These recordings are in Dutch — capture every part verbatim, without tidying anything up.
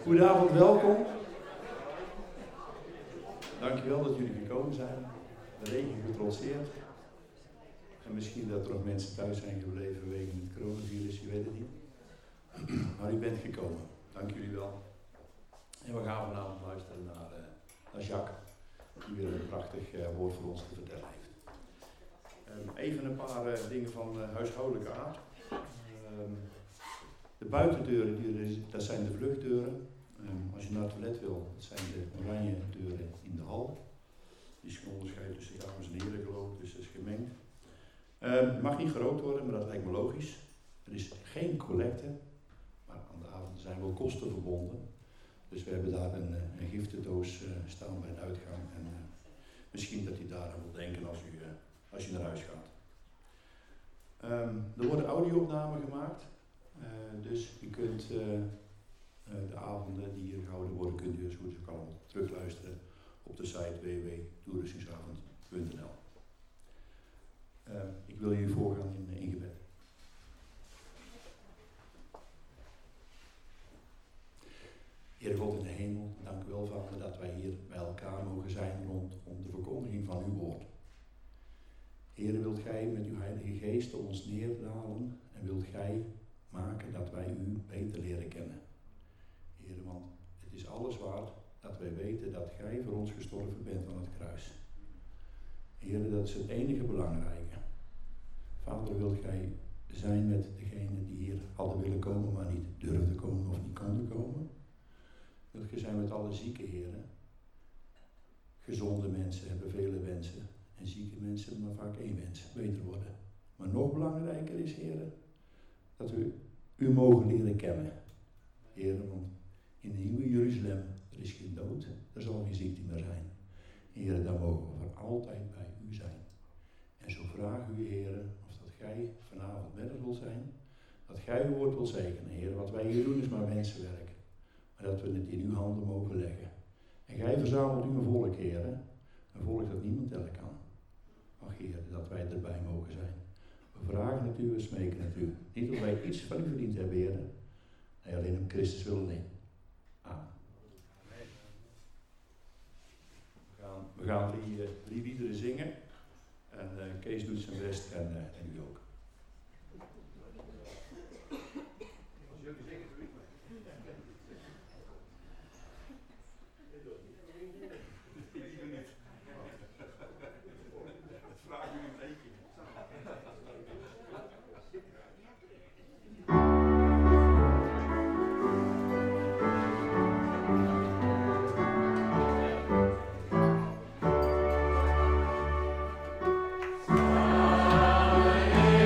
Goedenavond, welkom. Dankjewel dat jullie gekomen zijn. De regen getrotseerd. En misschien dat er nog mensen thuis zijn gebleven vanwege het coronavirus, je weet het niet. Maar u bent gekomen. Dank jullie wel. En we gaan vanavond luisteren naar, uh, naar Jacques, die weer een prachtig uh, woord voor ons te vertellen heeft. Um, even een paar uh, dingen van uh, huishoudelijke aard. Um, de buitendeuren, die er is, dat zijn de vluchtdeuren. Um, als je naar het toilet wil, dat zijn de oranje deuren in de hal. Die is geen onderscheid tussen dames en heren geloof ik, dus dat is gemengd. Um, het mag niet gerookt worden, maar dat lijkt me logisch. Er is geen collecte, maar aan de avond zijn wel kosten verbonden. Dus we hebben daar een, een giftendoos uh, staan bij de uitgang. En uh, misschien dat u daar aan wilt denken als u, uh, als u naar huis gaat. Um, er worden audio-opnamen gemaakt. Uh, dus u kunt uh, uh, de avonden die hier gehouden worden, kunt u zo goed als allemaal terugluisteren op de site w w w punt toerustingsavond punt n l. Uh, ik wil jullie voorgaan in, in gebed. Heer God in de hemel, dank u wel, Vader, dat wij hier bij elkaar mogen zijn rondom de verkondiging van uw woord. Heer, wilt gij met uw Heilige Geest op ons neerdalen en wilt gij maken dat wij u beter leren kennen. Heer, want het is alles waard dat wij weten dat gij voor ons gestorven bent aan het kruis. Heer, dat is het enige belangrijke. Vader, wilt gij zijn met degenen die hier hadden willen komen, maar niet durfden komen of niet konden komen. Wilt gij zijn met alle zieke heren. Gezonde mensen hebben vele wensen en zieke mensen hebben maar vaak één wens, beter worden. Maar nog belangrijker is, heren, dat we u mogen leren kennen. Heren, want in de nieuwe Jeruzalem, er is geen dood, er zal geen ziekte meer zijn. Heren, daar mogen we voor altijd bij u zijn. En zo vragen u, heren, of dat gij vanavond met ons wilt zijn, dat gij uw woord wilt zegenen. Heren, wat wij hier doen is maar mensenwerk. Maar dat we het in uw handen mogen leggen. En gij verzamelt uw volk, heren, een volk dat niemand tellen kan. Ach, heren, dat wij erbij mogen zijn. We vragen het u en smeken het u. Niet omdat wij iets van u verdiend hebben, heren. Nee, alleen om Christus willen in. Amen. We gaan, we gaan drie, uh, drie liederen zingen. En uh, Kees doet zijn best en, uh, en u ook. Als jullie zingen, doe ik mee. Liever niet. Dat vragen jullie een beetje. Amen.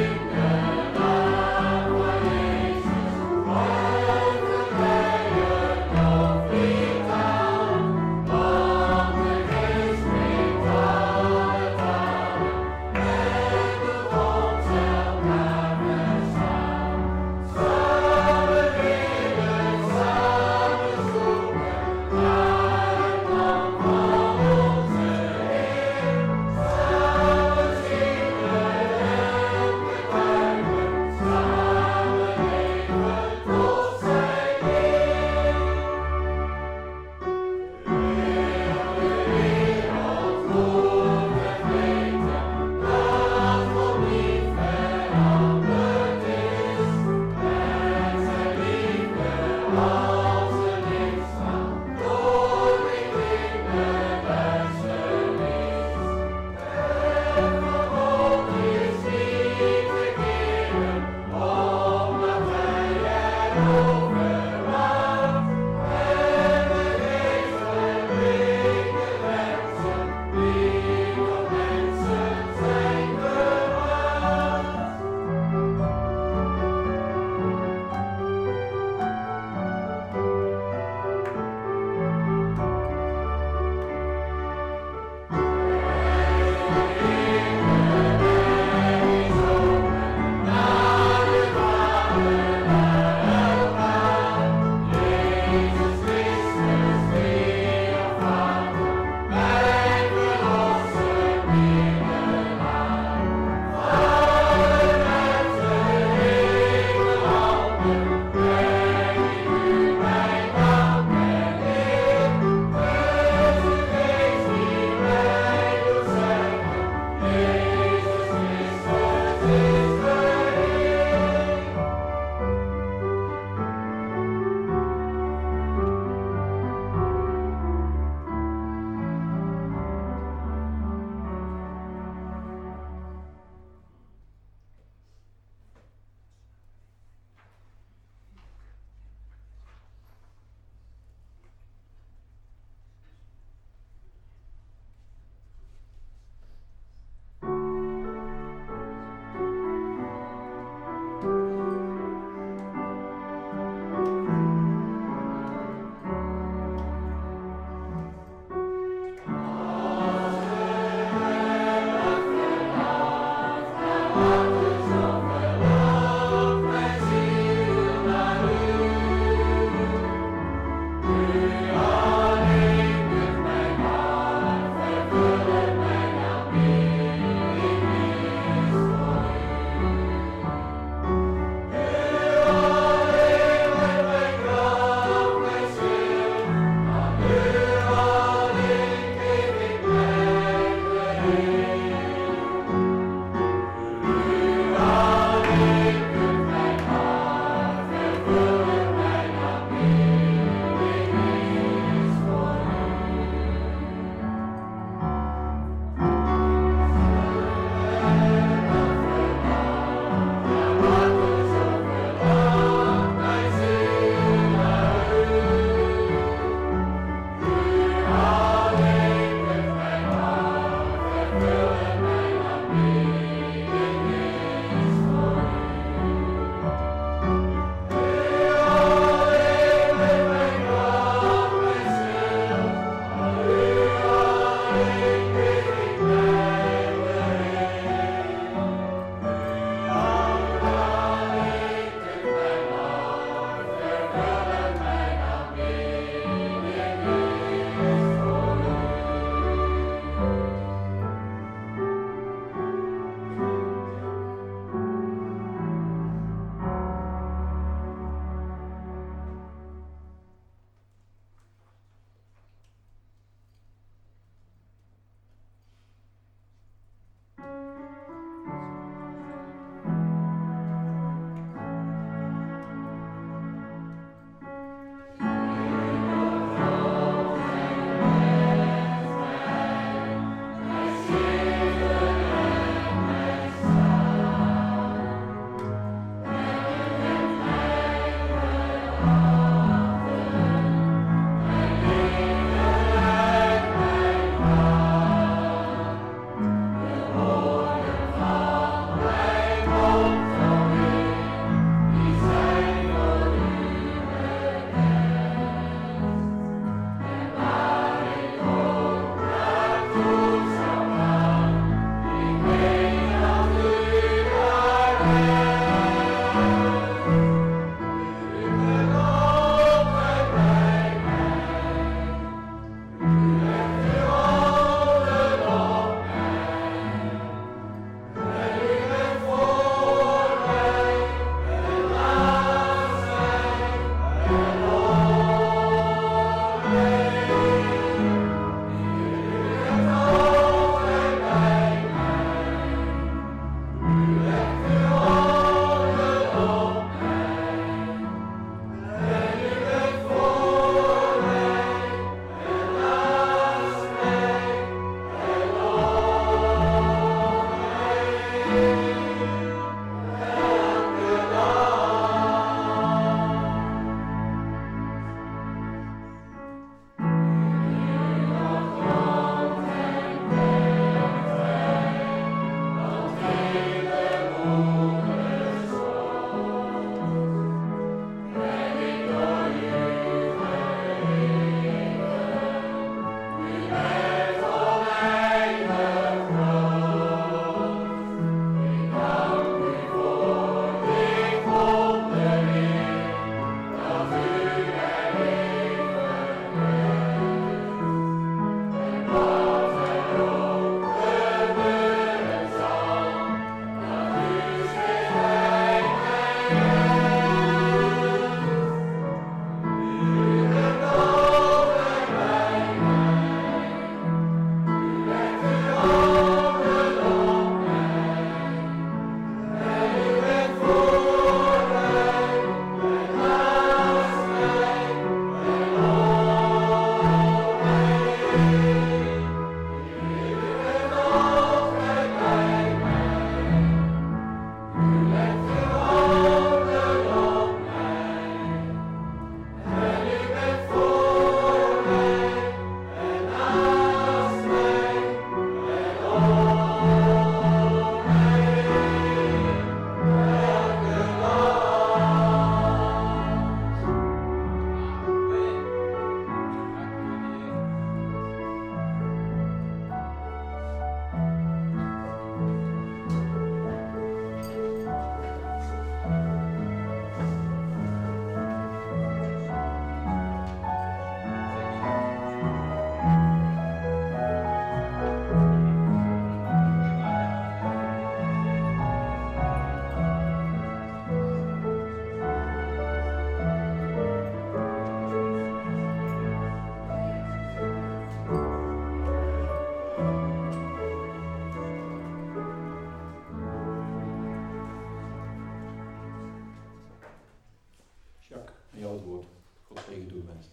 Geen gedoe, mensen.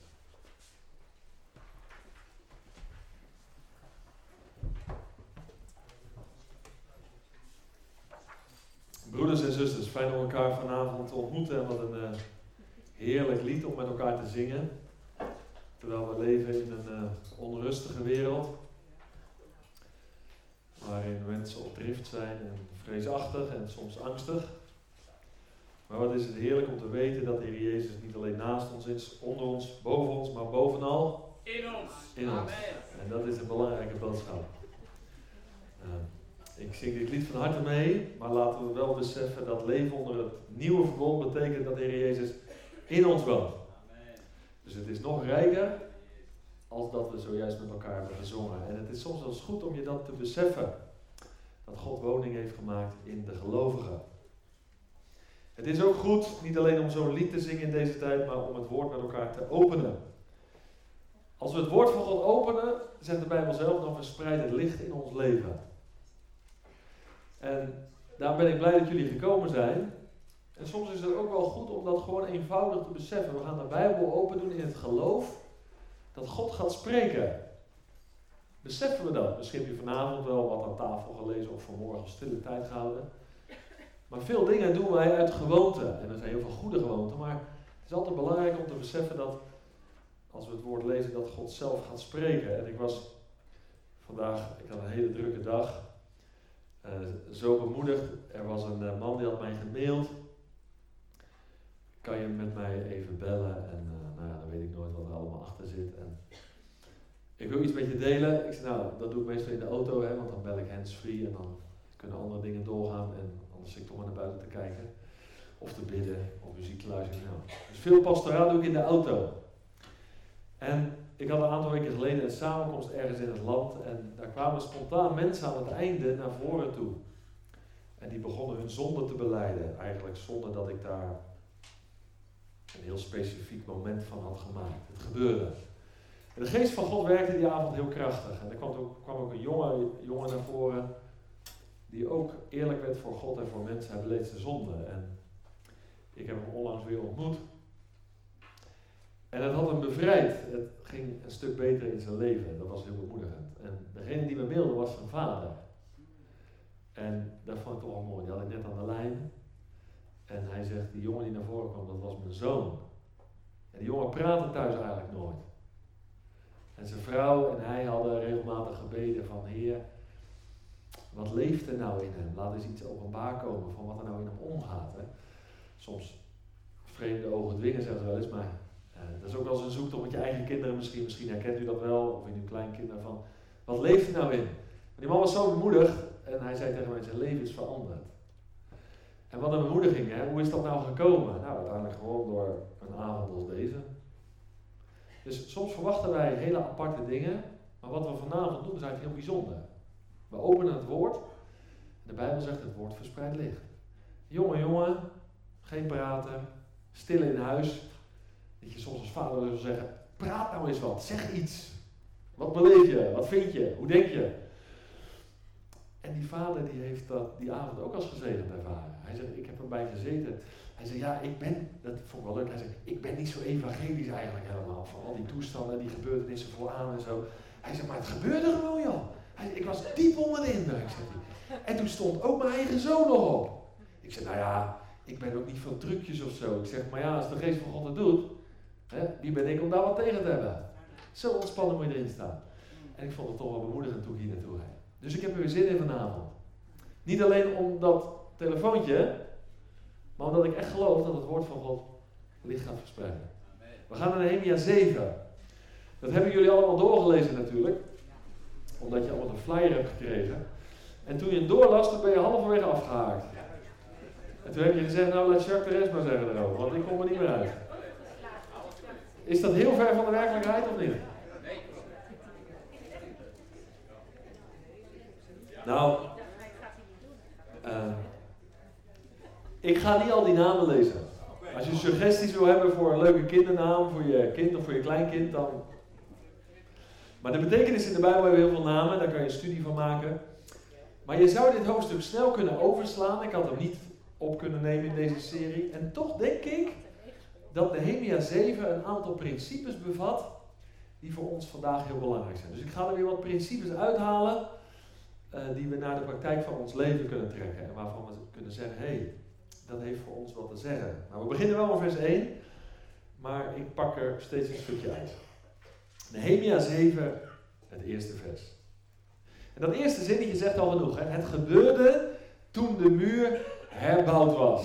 Broeders en zusters, fijn om elkaar vanavond te ontmoeten en wat een uh, heerlijk lied om met elkaar te zingen. Terwijl we leven in een uh, onrustige wereld, waarin mensen op drift zijn en vreesachtig en soms angstig. Maar wat is het heerlijk om te weten dat de Heer Jezus niet alleen naast ons is, onder ons, boven ons, maar bovenal in ons. In ons. En dat is een belangrijke boodschap. Uh, Ik zing dit lied van harte mee, maar laten we wel beseffen dat leven onder het nieuwe verbond betekent dat de Heer Jezus in ons woont. Dus het is nog rijker als dat we zojuist met elkaar hebben gezongen. En het is soms wel eens goed om je dat te beseffen, dat God woning heeft gemaakt in de gelovigen. Het is ook goed, niet alleen om zo'n lied te zingen in deze tijd, maar om het woord met elkaar te openen. Als we het woord van God openen, zegt de Bijbel zelf, dan verspreidt het licht in ons leven. En daar ben ik blij dat jullie gekomen zijn. En soms is het ook wel goed om dat gewoon eenvoudig te beseffen. We gaan de Bijbel open doen in het geloof dat God gaat spreken. Beseffen we dat? Misschien heb je vanavond wel wat aan tafel gelezen of vanmorgen al stille tijd gehouden. Maar veel dingen doen wij uit gewoonte. En er zijn heel veel goede gewoonten. Maar het is altijd belangrijk om te beseffen dat als we het woord lezen dat God zelf gaat spreken. En ik was vandaag, ik had een hele drukke dag. Uh, zo bemoedigd. Er was een uh, man die had mij gemaild. Kan je met mij even bellen? En uh, nou ja, dan weet ik nooit wat er allemaal achter zit. En ik wil iets met je delen. Ik zei, nou, dat doe ik meestal in de auto, hè, want dan bel ik hands-free en dan kunnen andere dingen doorgaan. En anders zit ik toch maar naar buiten te kijken. Of te bidden, of muziek te luisteren. Nou. Dus veel pastoraal doe ik in de auto. En ik had een aantal weken geleden een samenkomst ergens in het land en daar kwamen spontaan mensen aan het einde naar voren toe. En die begonnen hun zonde te belijden, eigenlijk zonder dat ik daar een heel specifiek moment van had gemaakt. Het gebeurde. En de geest van God werkte die avond heel krachtig. En er kwam ook, kwam ook een jongen, jongen naar voren die ook eerlijk werd voor God en voor mensen. Hij beleed zijn zonde. En ik heb hem onlangs weer ontmoet. En het had hem bevrijd. Het ging een stuk beter in zijn leven. Dat was heel bemoedigend. En degene die me mailde was zijn vader. En dat vond ik toch wel mooi. Die had ik net aan de lijn. En hij zegt, die jongen die naar voren kwam, dat was mijn zoon. En die jongen praatte thuis eigenlijk nooit. En zijn vrouw en hij hadden regelmatig gebeden van, Heer, wat leeft er nou in hem? Laat eens iets openbaar komen van wat er nou in hem omgaat. Hè? Soms vreemde ogen dwingen, zeggen ze wel eens, maar uh, dat is ook wel eens een zoektocht met je eigen kinderen misschien. Misschien herkent u dat wel, of in uw kleinkinderen van, wat leeft er nou in? Maar die man was zo bemoedigd en hij zei tegen mij, zijn leven is veranderd. En wat een bemoediging, hè? Hoe is dat nou gekomen? Nou, uiteindelijk gewoon door een avond als deze. Dus soms verwachten wij hele aparte dingen, maar wat we vanavond doen is eigenlijk heel bijzonder. We openen het woord, de Bijbel zegt het woord verspreidt licht. Jongen, jongen, geen praten, stil in huis. Dat je soms als vader zou zeggen, praat nou eens wat, zeg iets. Wat beleef je, wat vind je, hoe denk je? En die vader die heeft dat die avond ook als gezegend ervaren. Hij zegt, ik heb erbij gezeten. Hij zegt, ja, ik ben, dat vond ik wel leuk. Hij zegt, ik ben niet zo evangelisch eigenlijk helemaal. Van al die toestanden, die gebeurtenissen vooraan en zo. Hij zegt, maar het gebeurde gewoon, joh. Hij zegt, ik was diep onder de indruk, zegt hij. En toen stond ook mijn eigen zoon nog op. Ik zeg, nou ja, ik ben ook niet van trucjes of zo. Ik zeg, maar ja, als de geest van God het doet, hè, wie ben ik om daar wat tegen te hebben? Zo ontspannen moet je erin staan. En ik vond het toch wel bemoedigend toen ik hier naartoe rijd. Dus ik heb er weer zin in vanavond. Niet alleen om dat telefoontje, maar omdat ik echt geloof dat het woord van God licht gaat verspreiden. We gaan naar Nehemia zeven. Dat hebben jullie allemaal doorgelezen natuurlijk. Omdat je allemaal een flyer hebt gekregen. En toen je het doorlas, dan ben je halverwege afgehaakt. En toen heb je gezegd, nou laat Jacques de rest maar zeggen erover, want ik kom er niet meer uit. Is dat heel ver van de werkelijkheid of niet? Nou, uh, ik ga niet al die namen lezen. Als je suggesties wil hebben voor een leuke kindernaam, voor je kind of voor je kleinkind, dan... Maar de betekenis in de Bijbel hebben heel veel namen, daar kan je een studie van maken. Maar je zou dit hoofdstuk snel kunnen overslaan. Ik had hem niet op kunnen nemen in deze serie. En toch denk ik dat Nehemia zeven een aantal principes bevat die voor ons vandaag heel belangrijk zijn. Dus ik ga er weer wat principes uithalen uh, die we naar de praktijk van ons leven kunnen trekken. En waarvan we kunnen zeggen, hé, hey, dat heeft voor ons wat te zeggen. Nou, we beginnen wel met vers één, maar ik pak er steeds een stukje uit. Nehemia zeven, het eerste vers. En dat eerste zinnetje zegt al genoeg. Hè? Het gebeurde toen de muur herbouwd was.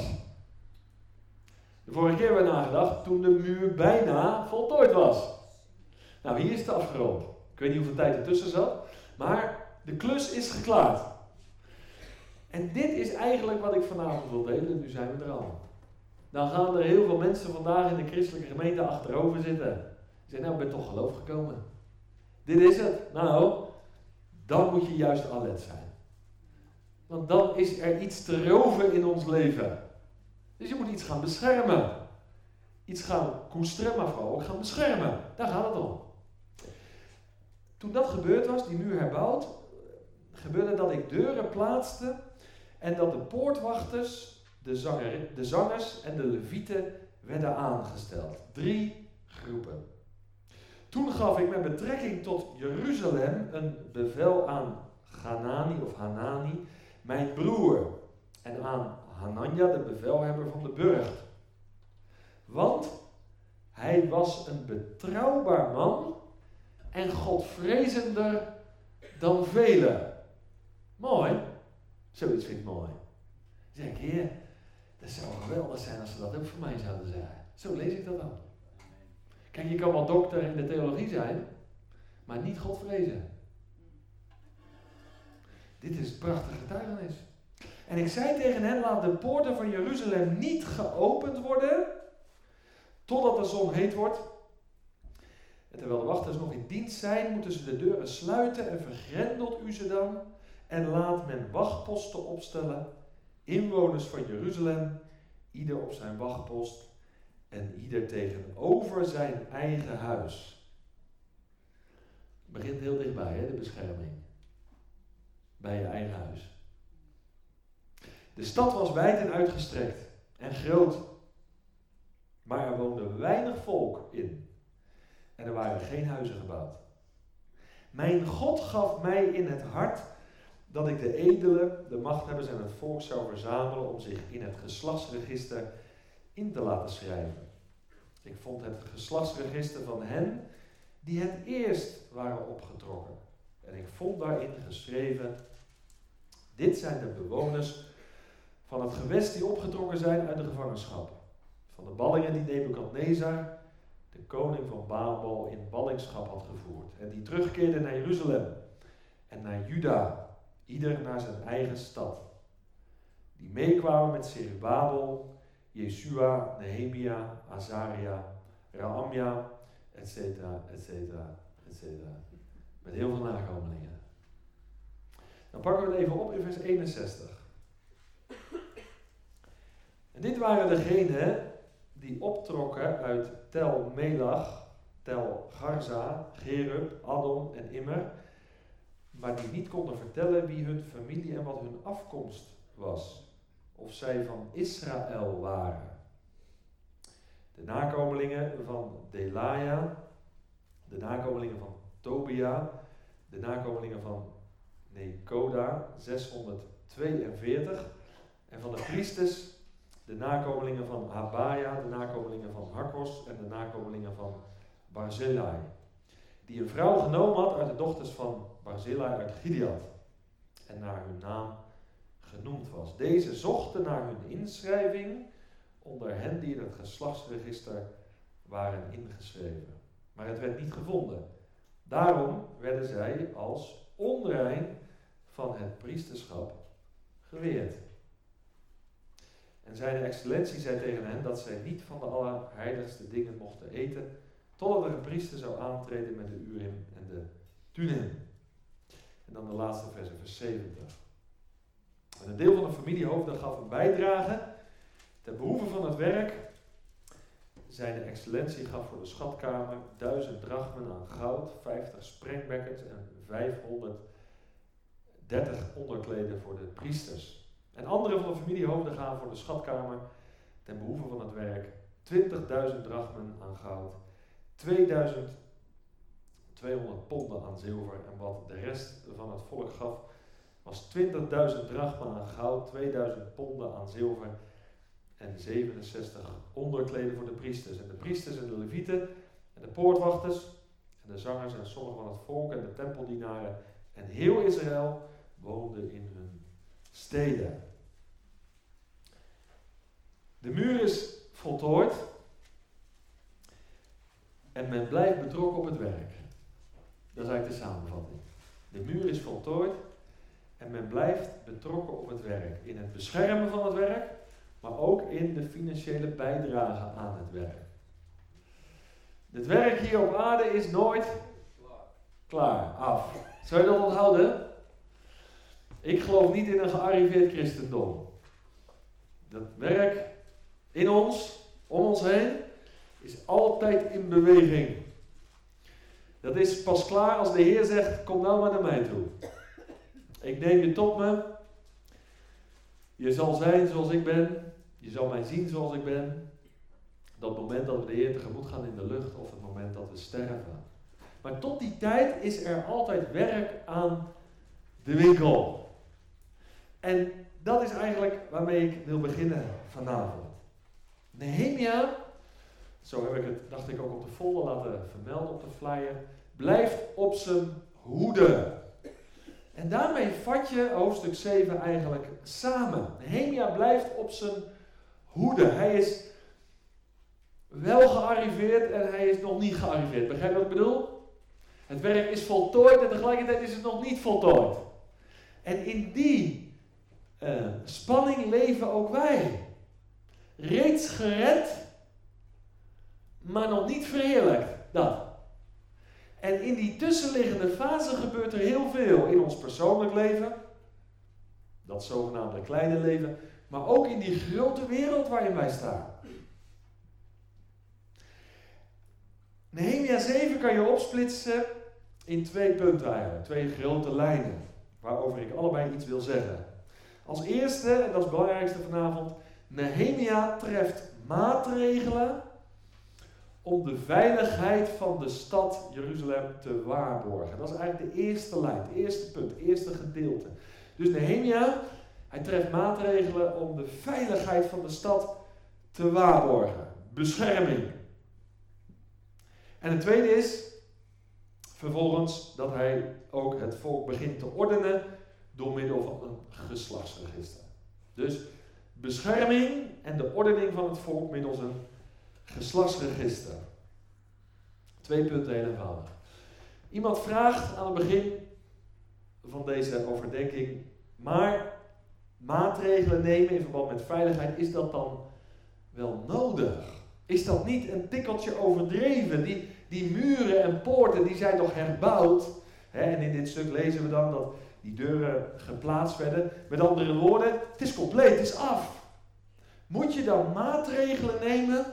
De vorige keer hebben we nagedacht toen de muur bijna voltooid was. Nou, hier is het afgerond. Ik weet niet hoeveel tijd ertussen zat, maar de klus is geklaard. En dit is eigenlijk wat ik vanavond wil delen, nu zijn we er al. Dan gaan er heel veel mensen vandaag in de christelijke gemeente achterover zitten. Die zeggen, nou, ik ben toch geloof gekomen. Dit is het. Nou, dan moet je juist alert zijn. Want dan is er iets te roven in ons leven. Dus je moet iets gaan beschermen. Iets gaan koesteren, maar vooral ook gaan beschermen. Daar gaat het om. Toen dat gebeurd was, die muur herbouwd, gebeurde dat ik deuren plaatste en dat de poortwachters, de, zanger, de zangers en de levieten werden aangesteld. Drie groepen. Toen gaf ik met betrekking tot Jeruzalem een bevel aan Hanani of Hanani, mijn broer, en aan Hananja, de bevelhebber van de burcht. Want hij was een betrouwbaar man en godvrezender dan velen. Mooi. Zoiets vind ik mooi. Dan zeg ik, heer, dat zou geweldig zijn als ze dat ook voor mij zouden zeggen. Zo lees ik dat dan. Kijk, je kan wel dokter in de theologie zijn, maar niet godvrezen. Dit is een prachtige getuigenis. En ik zei tegen hen, laat de poorten van Jeruzalem niet geopend worden, totdat de zon heet wordt. En terwijl de wachters nog in dienst zijn, moeten ze de deuren sluiten en vergrendelt u ze dan. En laat men wachtposten opstellen, inwoners van Jeruzalem, ieder op zijn wachtpost en ieder tegenover zijn eigen huis. Het begint heel dichtbij, hè, de bescherming. Bij je eigen huis. De stad was wijd en uitgestrekt en groot, maar er woonde weinig volk in. En er waren geen huizen gebouwd. Mijn God gaf mij in het hart dat ik de edelen, de machthebbers en het volk zou verzamelen om zich in het geslachtsregister in te laten schrijven. Ik vond het geslachtsregister van hen die het eerst waren opgetrokken. En ik vond daarin geschreven, dit zijn de bewoners van het gewest die opgetrokken zijn uit de gevangenschap. Van de ballingen die Nebukadnezar, de koning van Babel, in ballingschap had gevoerd. En die terugkeerden naar Jeruzalem en naar Juda, ieder naar zijn eigen stad. Die meekwamen met Zerubabel, Jesua, Nehemia, Azaria, Raamja, et cetera, et cetera, et cetera. Met heel veel nakomelingen. Dan pakken we het even op in vers eenenzestig. En dit waren degenen die optrokken uit Tel Melach, Tel Garza, Gerub, Adon en Immer, maar die niet konden vertellen wie hun familie en wat hun afkomst was, of zij van Israël waren. De nakomelingen van Delaja, de nakomelingen van Tobia, de nakomelingen van Nekoda, zeshonderdtweeënveertig, en van de priesters, de nakomelingen van Habaya, de nakomelingen van Hakkos en de nakomelingen van Barzillai, die een vrouw genomen had uit de dochters van Barzillai uit Gilead en naar hun naam genoemd was. Deze zochten naar hun inschrijving onder hen die in het geslachtsregister waren ingeschreven. Maar het werd niet gevonden. Daarom werden zij als onrein van het priesterschap geweerd. En zijn excellentie zei tegen hen dat zij niet van de allerheiligste dingen mochten eten, totdat er een priester zou aantreden met de Urim en de Thummim. En dan de laatste vers, vers zeventig. En een deel van de familiehoofden gaf een bijdrage ten behoeve van het werk. Zijn excellentie gaf voor de schatkamer duizend drachmen aan goud, vijftig sprengbekkers en vijfhonderddertig onderkleden voor de priesters. En andere van de familiehoofden gaan voor de schatkamer ten behoeve van het werk twintigduizend drachmen aan goud, tweeduizend tweehonderd ponden aan zilver en wat de rest van het volk gaf was twintigduizend drachmen aan goud, tweeduizend ponden aan zilver en zevenenzestig onderkleden voor de priesters. En de priesters en de levieten en de poortwachters en de zangers en sommigen van het volk en de tempeldienaren en heel Israël woonden in hun steden. De muur is voltooid en men blijft betrokken op het werk. Dat is eigenlijk de samenvatting. De muur is voltooid en men blijft betrokken op het werk. In het beschermen van het werk, maar ook in de financiële bijdrage aan het werk. Het werk hier op aarde is nooit klaar, af. Zou je dat onthouden? Ik geloof niet in een gearriveerd christendom. Dat werk in ons, om ons heen, is altijd in beweging. Dat is pas klaar als de Heer zegt, kom nou maar naar mij toe. Ik neem je tot me. Je zal zijn zoals ik ben. Je zal mij zien zoals ik ben. Dat moment dat we de Heer tegemoet gaan in de lucht of het moment dat we sterven. Maar tot die tijd is er altijd werk aan de winkel. En dat is eigenlijk waarmee ik wil beginnen vanavond. Nehemia, zo heb ik het, dacht ik, ook op de folder laten vermelden op de flyer, blijft op zijn hoede. En daarmee vat je hoofdstuk zeven eigenlijk samen. Nehemia blijft op zijn hoede. Hij is wel gearriveerd en hij is nog niet gearriveerd. Begrijp je wat ik bedoel? Het werk is voltooid en tegelijkertijd is het nog niet voltooid. En in die uh, spanning leven ook wij. Reeds gered, maar nog niet verheerlijkt. Dat. En in die tussenliggende fase gebeurt er heel veel in ons persoonlijk leven. Dat zogenaamde kleine leven. Maar ook in die grote wereld waarin wij staan. Nehemia zeven kan je opsplitsen in twee punten eigenlijk. Twee grote lijnen. Waarover ik allebei iets wil zeggen. Als eerste, en dat is het belangrijkste vanavond. Nehemia treft maatregelen om de veiligheid van de stad Jeruzalem te waarborgen. Dat is eigenlijk de eerste lijn, het eerste punt, het eerste gedeelte. Dus Nehemia, hij treft maatregelen om de veiligheid van de stad te waarborgen. Bescherming. En het tweede is, vervolgens, dat hij ook het volk begint te ordenen door middel van een geslachtsregister. Dus bescherming en de ordening van het volk middels een geslachtsregister. Twee punten, heel eenvoudig. Iemand vraagt aan het begin van deze overdenking, maar maatregelen nemen in verband met veiligheid, is dat dan wel nodig? Is dat niet een tikkeltje overdreven? Die, die muren en poorten, die zijn toch herbouwd? Hè, en in dit stuk lezen we dan dat die deuren geplaatst werden. Met andere woorden, het is compleet, het is af. Moet je dan maatregelen nemen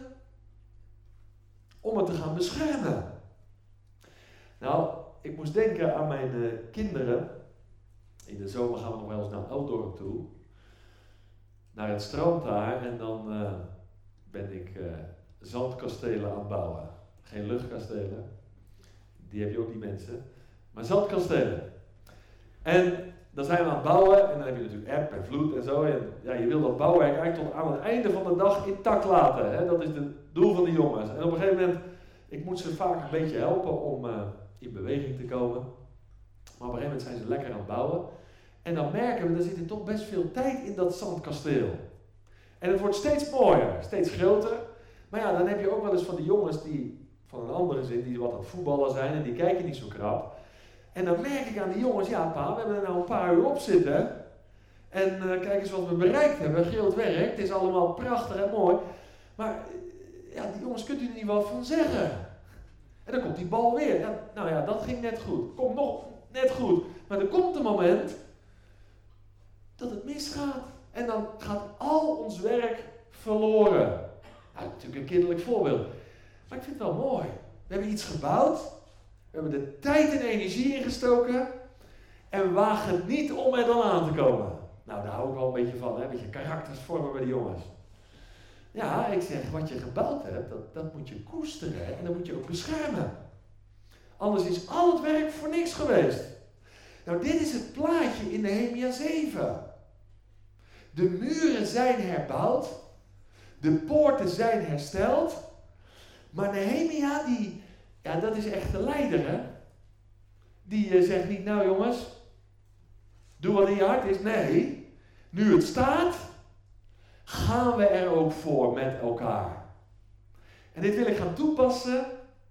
om het te gaan beschermen? Nou, ik moest denken aan mijn uh, kinderen. In de zomer gaan we nog wel eens naar Ouddorp toe. Naar het strand daar. En dan uh, ben ik uh, zandkastelen aan het bouwen. Geen luchtkastelen. Die heb je ook, die mensen. Maar zandkastelen. En dan zijn we aan het bouwen. En dan heb je natuurlijk eb en vloed en zo. En ja, je wil dat bouwwerk eigenlijk tot aan het einde van de dag intact laten. Hè? Dat is het doel van de jongens. En op een gegeven moment, ik moet ze vaak een beetje helpen om uh, in beweging te komen. Maar op een gegeven moment zijn ze lekker aan het bouwen. En dan merken we, er zit er toch best veel tijd in dat zandkasteel. En het wordt steeds mooier, steeds groter. Maar ja, dan heb je ook wel eens van die jongens die van een andere zin, die wat aan het voetballen zijn en die kijken niet zo krap. En dan merk ik aan die jongens, ja pa, we hebben er nou een paar uur op zitten. En uh, kijk eens wat we bereikt hebben, groot werk, het is allemaal prachtig en mooi. Maar ja, die jongens kunt u er niet wat van zeggen. En dan komt die bal weer. Ja, nou ja, dat ging net goed. Komt nog net goed. Maar er komt een moment dat het misgaat. En dan gaat al ons werk verloren. Nou, natuurlijk een kinderlijk voorbeeld. Maar ik vind het wel mooi. We hebben iets gebouwd. We hebben de tijd en energie ingestoken. En we wagen het niet om er dan aan te komen. Nou, daar hou ik wel een beetje van. Hè? Een beetje karakters vormen bij de jongens. Ja, ik zeg, wat je gebouwd hebt, dat, dat moet je koesteren en dat moet je ook beschermen. Anders is al het werk voor niks geweest. Nou, dit is het plaatje in Nehemia zeven. De muren zijn herbouwd, de poorten zijn hersteld, maar Nehemia, die, ja, dat is echt de leider, hè? Die uh, zegt niet, nou jongens, doe wat in je hart is. Nee, nu het staat, gaan we er ook voor met elkaar. En dit wil ik gaan toepassen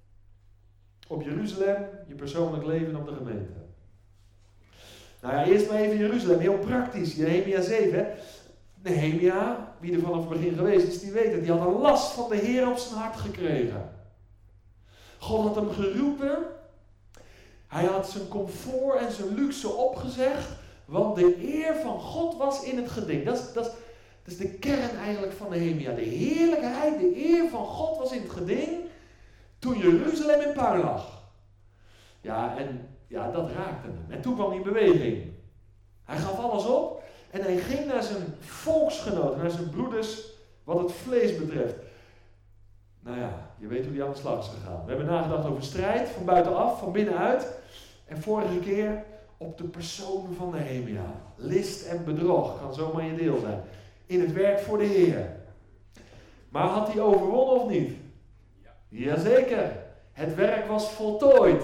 op Jeruzalem, je persoonlijk leven en op de gemeente. Nou ja, eerst maar even Jeruzalem, heel praktisch, Nehemia zeven. Nehemia, wie er vanaf het begin geweest is, die weet het, die had een last van de Heer op zijn hart gekregen. God had hem geroepen, hij had zijn comfort en zijn luxe opgezegd, want de eer van God was in het geding. Dat is, dat is, dat is de kern eigenlijk van Nehemia. De heerlijkheid, de eer van God was in het geding toen Jeruzalem in puin lag. Ja, en ja, dat raakte hem. En toen kwam die beweging. Hij gaf alles op en hij ging naar zijn volksgenoten, naar zijn broeders, wat het vlees betreft. Nou ja, je weet hoe die aan de slag is gegaan. We hebben nagedacht over strijd, van buitenaf, van binnenuit. En vorige keer op de persoon van Nehemia. List en bedrog kan zomaar je deel zijn. In het werk voor de Heer. Maar had hij overwonnen of niet? Ja. Jazeker. Het werk was voltooid.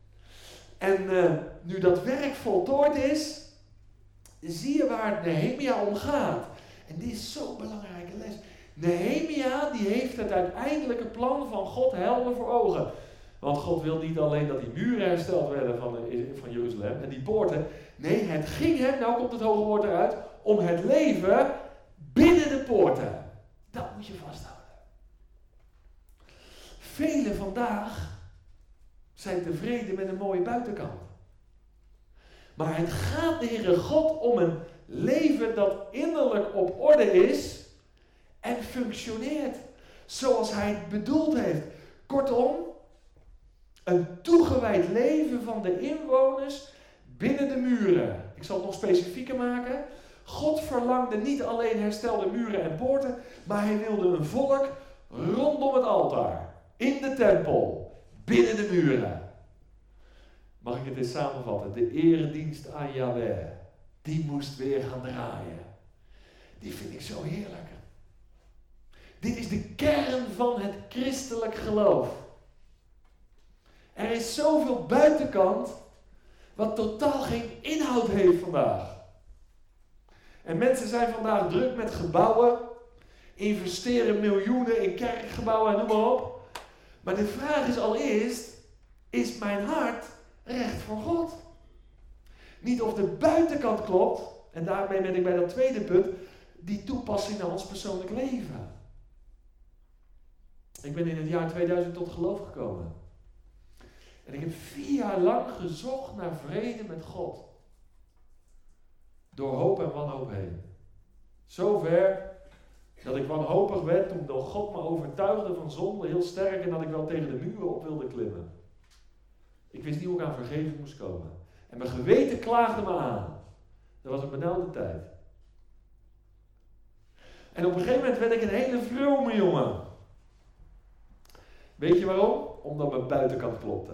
En uh, nu dat werk voltooid is, zie je waar het Nehemia om gaat. En dit is zo'n belangrijke les. Nehemia die heeft het uiteindelijke plan van God helder voor ogen. Want God wil niet alleen dat die muren hersteld werden van, van Jeruzalem en die poorten. Nee, het ging hem, nou komt het hoge woord eruit, om het leven binnen de poorten. Dat moet je vasthouden. Velen vandaag zijn tevreden met een mooie buitenkant. Maar het gaat de Heere God om een leven dat innerlijk op orde is en functioneert zoals Hij het bedoeld heeft. Kortom, een toegewijd leven van de inwoners binnen de muren. Ik zal het nog specifieker maken. God verlangde niet alleen herstelde muren en poorten, maar Hij wilde een volk rondom het altaar, in de tempel, binnen de muren. Mag ik het eens samenvatten? De eredienst aan Yahweh, die moest weer gaan draaien. Die vind ik zo heerlijk. Dit is de kern van het christelijk geloof. Er is zoveel buitenkant wat totaal geen inhoud heeft vandaag. En mensen zijn vandaag druk met gebouwen, investeren miljoenen in kerkgebouwen en noem maar op. Maar de vraag is allereerst, is mijn hart recht voor God? Niet of de buitenkant klopt, en daarmee ben ik bij dat tweede punt, die toepassing naar ons persoonlijk leven. Ik ben in het jaar tweeduizend tot geloof gekomen. En ik heb vier jaar lang gezocht naar vrede met God. Door hoop en wanhoop heen. Zover dat ik wanhopig werd toen door God me overtuigde van zonde heel sterk en dat ik wel tegen de muren op wilde klimmen. Ik wist niet hoe ik aan vergeving moest komen. En mijn geweten klaagde me aan. Dat was een benauwde tijd. En op een gegeven moment werd ik een hele vrome jongen. Weet je waarom? Omdat mijn buitenkant klopte.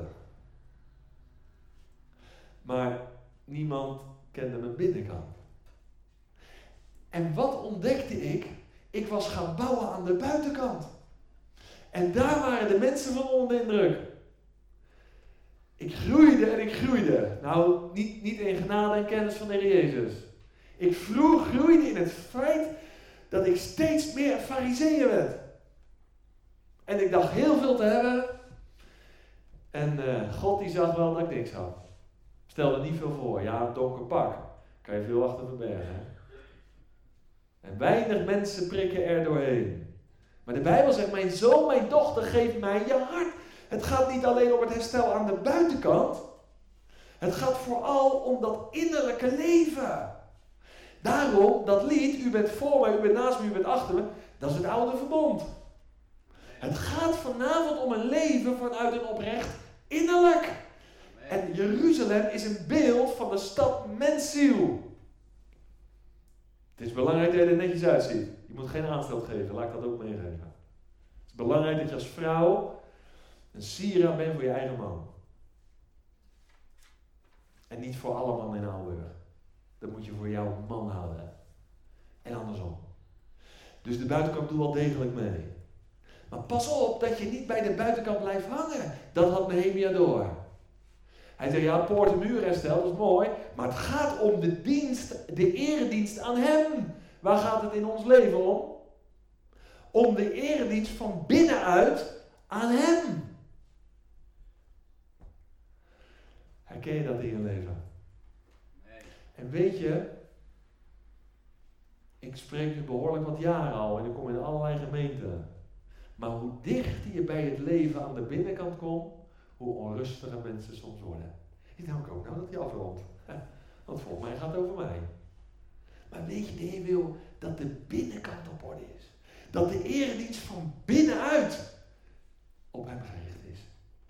Maar niemand kende mijn binnenkant. En wat ontdekte ik? Ik was gaan bouwen aan de buitenkant. En daar waren de mensen van onder de indruk. Ik groeide en ik groeide. Nou, niet, niet in genade en kennis van de Heer Jezus. Ik vroeg, groeide in het feit dat ik steeds meer farizeeën werd. En ik dacht heel veel te hebben. En uh, God die zag wel dat ik niks had. Stelde niet veel voor. Ja, een donker pak. Kan je veel achter verbergen. Hè? En weinig mensen prikken er doorheen. Maar de Bijbel zegt, mijn zoon, mijn dochter, geef mij je hart. Het gaat niet alleen om het herstel aan de buitenkant. Het gaat vooral om dat innerlijke leven. Daarom, dat lied, u bent voor mij, u bent naast me, u bent achter me, dat is het oude verbond. Het gaat vanavond om een leven vanuit een oprecht innerlijk. En Jeruzalem is een beeld van de stad mensziel. Het is belangrijk dat je er netjes uitziet. Je Je moet geen aanstoot geven, laat ik dat ook meegeven. Het is belangrijk dat je als vrouw een sieraad bent voor je eigen man. En niet voor alle mannen in Aalburg. Dat moet je voor jouw man houden. En andersom. Dus de buitenkant doe wel degelijk mee. Maar pas op dat je niet bij de buitenkant blijft hangen. Dat had Nehemia door. Hij zegt, ja, poort en muurherstel, dat is mooi. Maar het gaat om de dienst, de eredienst aan hem. Waar gaat het in ons leven om? Om de eredienst van binnenuit aan hem. Herken je dat in je leven? Nee. En weet je, ik spreek nu behoorlijk wat jaren al en ik kom in allerlei gemeenten. Maar hoe dichter je bij het leven aan de binnenkant komt, hoe onrustiger mensen soms worden. Ik denk ook nou dat hij afrondt. Want volgens mij gaat het over mij. Maar weet je, de Heer wil dat de binnenkant op orde is. Dat de eredienst van binnenuit op hem gericht is.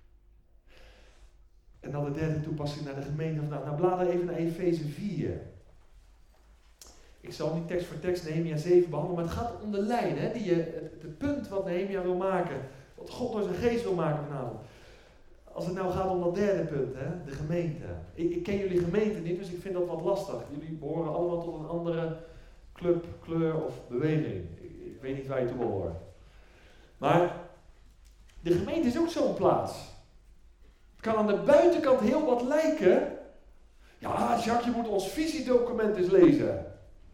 En dan de derde toepassing naar de gemeente vandaag. Nou, blader even naar Efeze vier. Ik zal niet tekst voor tekst Nehemia zeven behandelen, maar het gaat om de lijn. Hè, die je, het, het punt wat Nehemia wil maken. Wat God door zijn geest wil maken vanavond. Als het nou gaat om dat derde punt, hè, de gemeente. Ik, ik ken jullie gemeente niet, dus ik vind dat wat lastig. Jullie behoren allemaal tot een andere club, kleur of beweging. Ik, ik weet niet waar je toe behoort. Maar de gemeente is ook zo'n plaats. Het kan aan de buitenkant heel wat lijken. Ja, Jacques, je moet ons visiedocument eens lezen.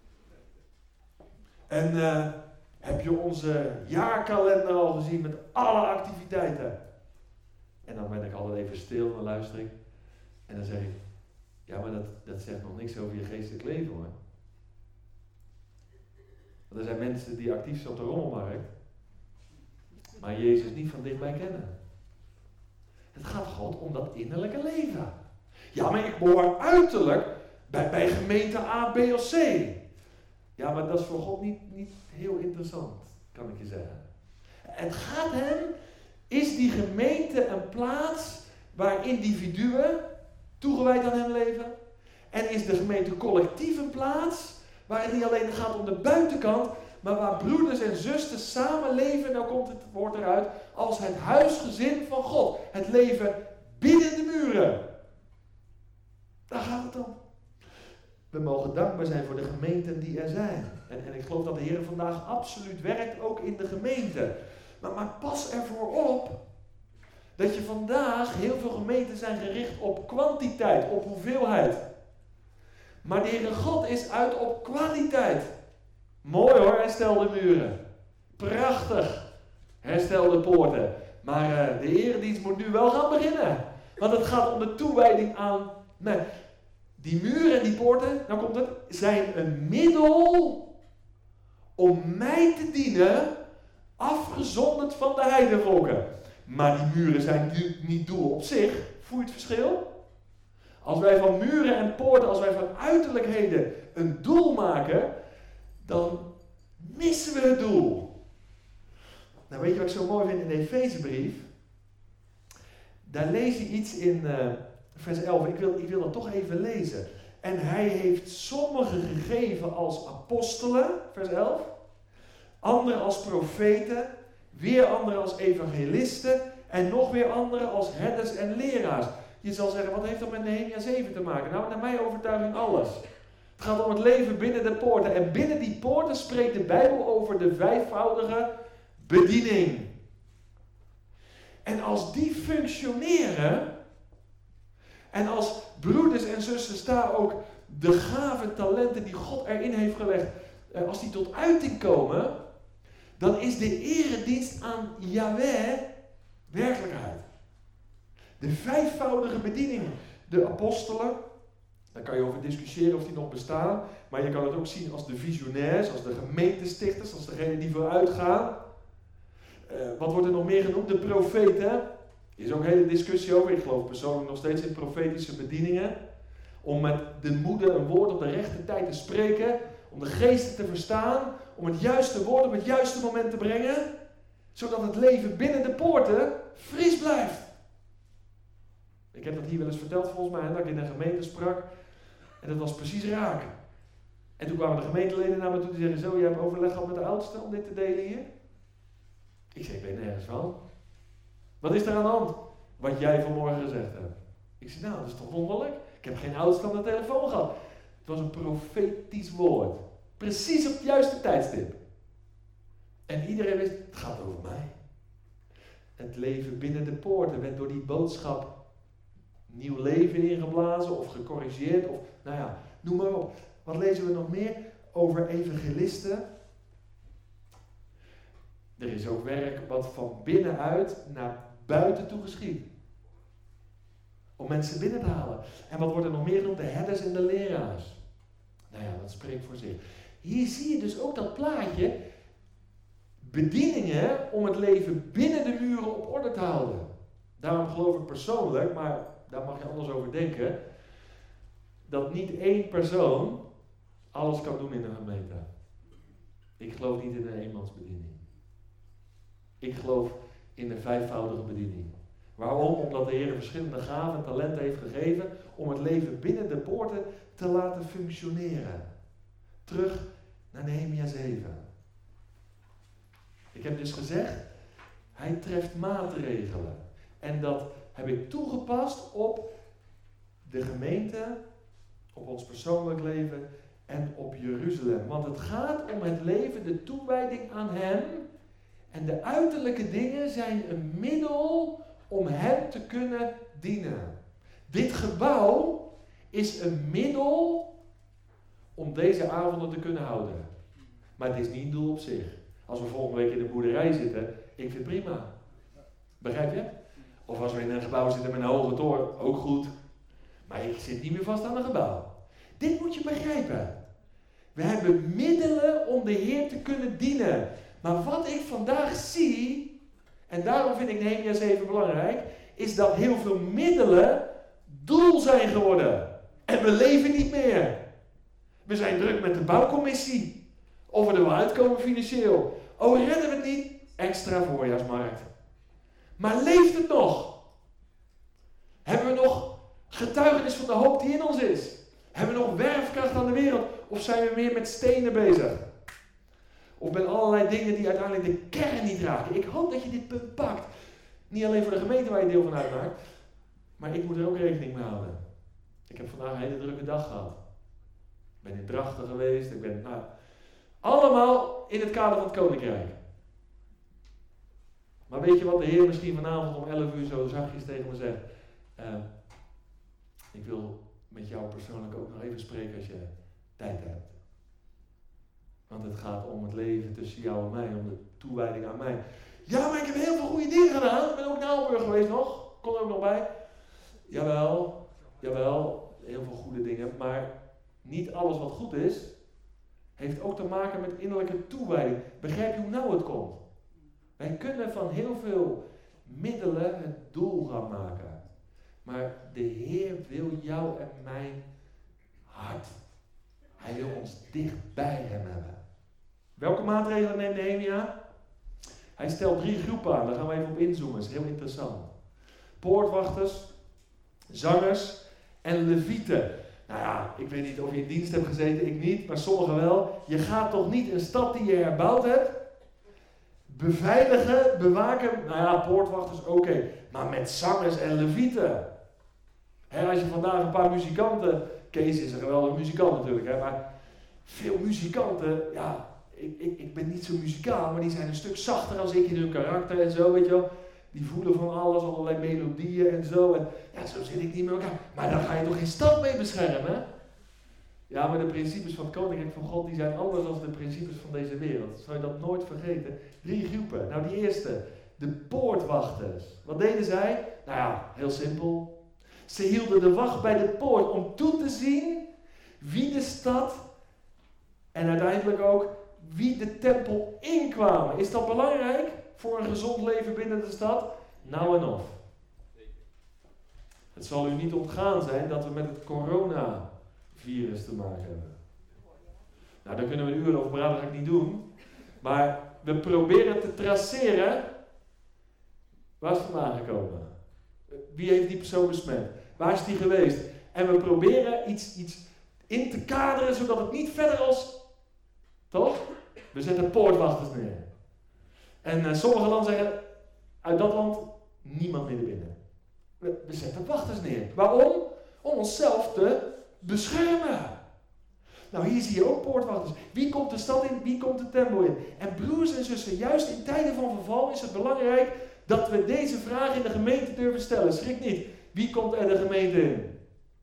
En uh, heb je onze jaarkalender al gezien met alle activiteiten? En dan ben ik altijd even stil en dan luister ik. En dan zeg ik, ja, maar dat, dat zegt nog niks over je geestelijk leven, hoor. Want er zijn mensen die actief zijn op de rommelmarkt, maar Jezus niet van dichtbij kennen. Het gaat God om dat innerlijke leven. Ja, maar ik behoor uiterlijk bij, bij gemeente A, B of C. Ja, maar dat is voor God niet, niet heel interessant, kan ik je zeggen. Het gaat hem, is die gemeente een plaats waar individuen toegewijd aan hem leven? En is de gemeente collectief een plaats waar het niet alleen gaat om de buitenkant, maar waar broeders en zusters samen leven, nou komt het woord eruit, als het huisgezin van God. Het leven binnen de muren. Daar gaat het om. We mogen dankbaar zijn voor de gemeenten die er zijn. En, en ik geloof dat de Heer vandaag absoluut werkt, ook in de gemeente. Maar, maar pas ervoor op dat je vandaag, heel veel gemeenten zijn gericht op kwantiteit, op hoeveelheid. Maar de Heere God is uit op kwaliteit. Mooi hoor, herstel de muren. Prachtig, herstel de poorten. Maar uh, de eredienst moet nu wel gaan beginnen. Want het gaat om de toewijding aan... Nee, die muren en die poorten, nou komt het, zijn een middel om mij te dienen, afgezonderd van de heidenvolken. Maar die muren zijn niet doel op zich. Voel je het verschil? Als wij van muren en poorten, als wij van uiterlijkheden een doel maken, dan missen we het doel. Nou, weet je wat ik zo mooi vind in de Efezebrief? Daar lees je iets in uh, vers elf. Ik wil, ik wil dat toch even lezen. En hij heeft sommigen gegeven als apostelen, vers elf. Anderen als profeten. Weer anderen als evangelisten. En nog weer anderen als herders en leraars. Je zal zeggen, wat heeft dat met Nehemia zeven te maken? Nou, naar mijn overtuiging alles. Het gaat om het leven binnen de poorten. En binnen die poorten spreekt de Bijbel over de vijfvoudige bediening. En als die functioneren, en als broeders en zusters daar ook de gave talenten die God erin heeft gelegd, als die tot uiting komen, dan is de eredienst aan Yahweh werkelijkheid. De vijfvoudige bediening, de apostelen, daar kan je over discussiëren of die nog bestaan, maar je kan het ook zien als de visionairs, als de gemeentestichters, als degenen die vooruit gaan. Uh, wat wordt er nog meer genoemd? De profeten. Er is ook een hele discussie over. Ik geloof persoonlijk nog steeds in profetische bedieningen. Om met de moeder een woord op de rechte tijd te spreken. Om de geesten te verstaan. Om het juiste woord op het juiste moment te brengen. Zodat het leven binnen de poorten fris blijft. Ik heb dat hier wel eens verteld volgens mij. Dat ik in een gemeente sprak. En dat was precies raak. En toen kwamen de gemeenteleden naar me toe die zeggen, zo, je hebt overleg gehad met de oudste om dit te delen hier? Ik zei, ik weet nergens van. Wat is er aan de hand? Wat jij vanmorgen gezegd hebt. Ik zei, nou, dat is toch wonderlijk? Ik heb geen oudste aan de telefoon gehad. Het was een profetisch woord. Precies op het juiste tijdstip. En iedereen wist, het gaat over mij. Het leven binnen de poorten werd door die boodschap nieuw leven ingeblazen of gecorrigeerd. Of, nou ja, noem maar op. Wat lezen we nog meer over evangelisten? Er is ook werk wat van binnenuit naar buiten toe geschiet. Om mensen binnen te halen. En wat wordt er nog meer genoemd? De herders en de leraars. Nou ja, dat spreekt voor zich. Hier zie je dus ook dat plaatje. Bedieningen om het leven binnen de muren op orde te houden. Daarom geloof ik persoonlijk, maar daar mag je anders over denken, dat niet één persoon alles kan doen in een gemeente. Ik geloof niet in een eenmansbediening. Ik geloof in de vijfvoudige bediening. Waarom? Omdat de Heer verschillende gaven en talenten heeft gegeven om het leven binnen de poorten te laten functioneren. Terug naar Nehemia zeven. Ik heb dus gezegd, hij treft maatregelen. En dat heb ik toegepast op de gemeente, op ons persoonlijk leven en op Jeruzalem. Want het gaat om het leven, de toewijding aan hem. En de uiterlijke dingen zijn een middel om hem te kunnen dienen. Dit gebouw is een middel om deze avonden te kunnen houden. Maar het is niet een doel op zich. Als we volgende week in de boerderij zitten, ik vind het prima. Begrijp je? Of als we in een gebouw zitten met een hoge toren, ook goed. Maar ik zit niet meer vast aan een gebouw. Dit moet je begrijpen. We hebben middelen om de Heer te kunnen dienen. Maar wat ik vandaag zie, en daarom vind ik Nehemia zeven belangrijk, is dat heel veel middelen doel zijn geworden. En we leven niet meer. We zijn druk met de bouwcommissie. Of we er wel uitkomen financieel. Oh, redden we het niet? Extra voorjaarsmarkt. Maar leeft het nog? Hebben we nog getuigenis van de hoop die in ons is? Hebben we nog werfkracht aan de wereld? Of zijn we meer met stenen bezig? Of met allerlei dingen die uiteindelijk de kern niet raken? Ik hoop dat je dit punt pakt. Niet alleen voor de gemeente waar je deel van uitmaakt. Maar ik moet er ook rekening mee houden. Ik heb vandaag een hele drukke dag gehad. Ik ben in Drachten geweest. Ik ben, nou, allemaal in het kader van het Koninkrijk. Maar weet je wat de Heer misschien vanavond om elf uur zo zachtjes tegen me zegt? Uh, ik wil met jou persoonlijk ook nog even spreken als je tijd hebt. Want het gaat om het leven tussen jou en mij, om de toewijding aan mij. Ja, maar ik heb heel veel goede dingen gedaan. Ik ben ook naar Aalburg geweest nog. Kom er ook nog bij. Jawel, jawel, heel veel goede dingen. Maar niet alles wat goed is, heeft ook te maken met innerlijke toewijding. Begrijp je hoe nou het komt? Wij kunnen van heel veel middelen het doel gaan maken. Maar de Heer wil jou en mijn hart. Hij wil ons dicht bij hem hebben. Welke maatregelen neemt Nehemia? Hij stelt drie groepen aan. Daar gaan we even op inzoomen. Dat is heel interessant. Poortwachters, zangers en levieten. Nou ja, ik weet niet of je in dienst hebt gezeten, ik niet, maar sommigen wel. Je gaat toch niet een stad die je herbouwd hebt beveiligen, bewaken? Nou ja, poortwachters, oké. Okay. Maar met zangers en levieten. He, als je vandaag een paar muzikanten... Kees is een geweldige muzikant natuurlijk, hè, maar veel muzikanten, ja, ik, ik, ik ben niet zo muzikaal, maar die zijn een stuk zachter als ik in hun karakter en zo, weet je wel. Die voelen van alles, allerlei melodieën en zo. En ja, zo zit ik niet met elkaar. Maar daar ga je toch geen stad mee beschermen? Ja, maar de principes van het Koninkrijk van God, die zijn anders dan de principes van deze wereld. Zou je dat nooit vergeten? Drie groepen. Nou, die eerste, de poortwachters. Wat deden zij? Nou ja, heel simpel. Ze hielden de wacht bij de poort om toe te zien wie de stad en uiteindelijk ook wie de tempel inkwamen. Is dat belangrijk voor een gezond leven binnen de stad? Nou en of. Het zal u niet ontgaan zijn dat we met het coronavirus te maken hebben. Nou, daar kunnen we een uur over praten, dat ga ik niet doen. Maar we proberen te traceren. Waar is het vandaan gekomen? Wie heeft die persoon besmet? Waar is die geweest? En we proberen iets, iets in te kaderen, zodat het niet verder als... Toch? We zetten poortwachters neer. En uh, sommige landen zeggen, uit dat land, niemand meer binnen. We, we zetten wachters neer. Waarom? Om onszelf te beschermen. Nou, hier zie je ook poortwachters. Wie komt de stad in? Wie komt de tempel in? En broers en zussen, juist in tijden van verval is het belangrijk dat we deze vraag in de gemeente durven stellen. Schrik niet. Wie komt er de gemeente in?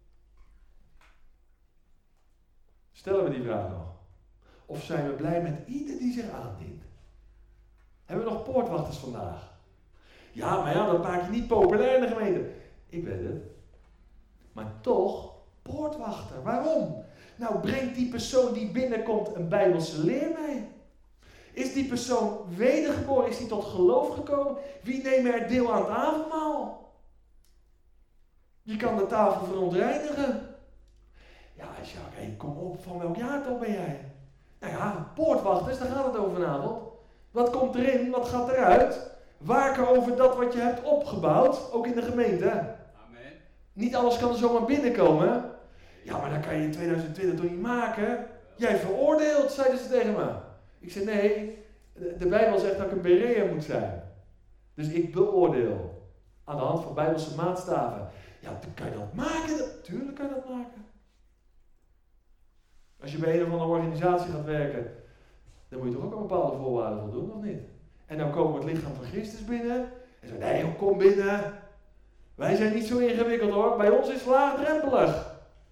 Stellen we die vraag nog? Of zijn we blij met ieder die zich aandient? Hebben we nog poortwachters vandaag? Ja, maar ja, dat maak je niet populair in de gemeente. Ik weet het. Maar toch, poortwachter. Waarom? Nou, brengt die persoon die binnenkomt een Bijbelse leer mee? Is die persoon wedergeboren? Is die tot geloof gekomen? Wie neemt er deel aan het avondmaal? Je kan de tafel verontreinigen. Ja, Jacques, hey, kom op, van welk jaartal ben jij? Nou ja, poortwachters, daar gaat het over vanavond. Wat komt erin, wat gaat eruit? Waken over dat wat je hebt opgebouwd, ook in de gemeente. Amen. Niet alles kan er zomaar binnenkomen. Ja, maar dat kan je in tweeduizend twintig toch niet maken? Jij veroordeelt, zeiden ze tegen me. Ik zei, nee, de, de Bijbel zegt dat ik een Berea moet zijn. Dus ik beoordeel. Aan de hand van Bijbelse maatstaven. Ja, dan kan je dat maken. Tuurlijk kan je dat maken. Als je bij een of andere organisatie gaat werken, dan moet je toch ook aan bepaalde voorwaarden voldoen, of niet? En dan komen we het lichaam van Christus binnen. En zeggen, nee, kom binnen. Wij zijn niet zo ingewikkeld hoor. Bij ons is het laagdrempelig.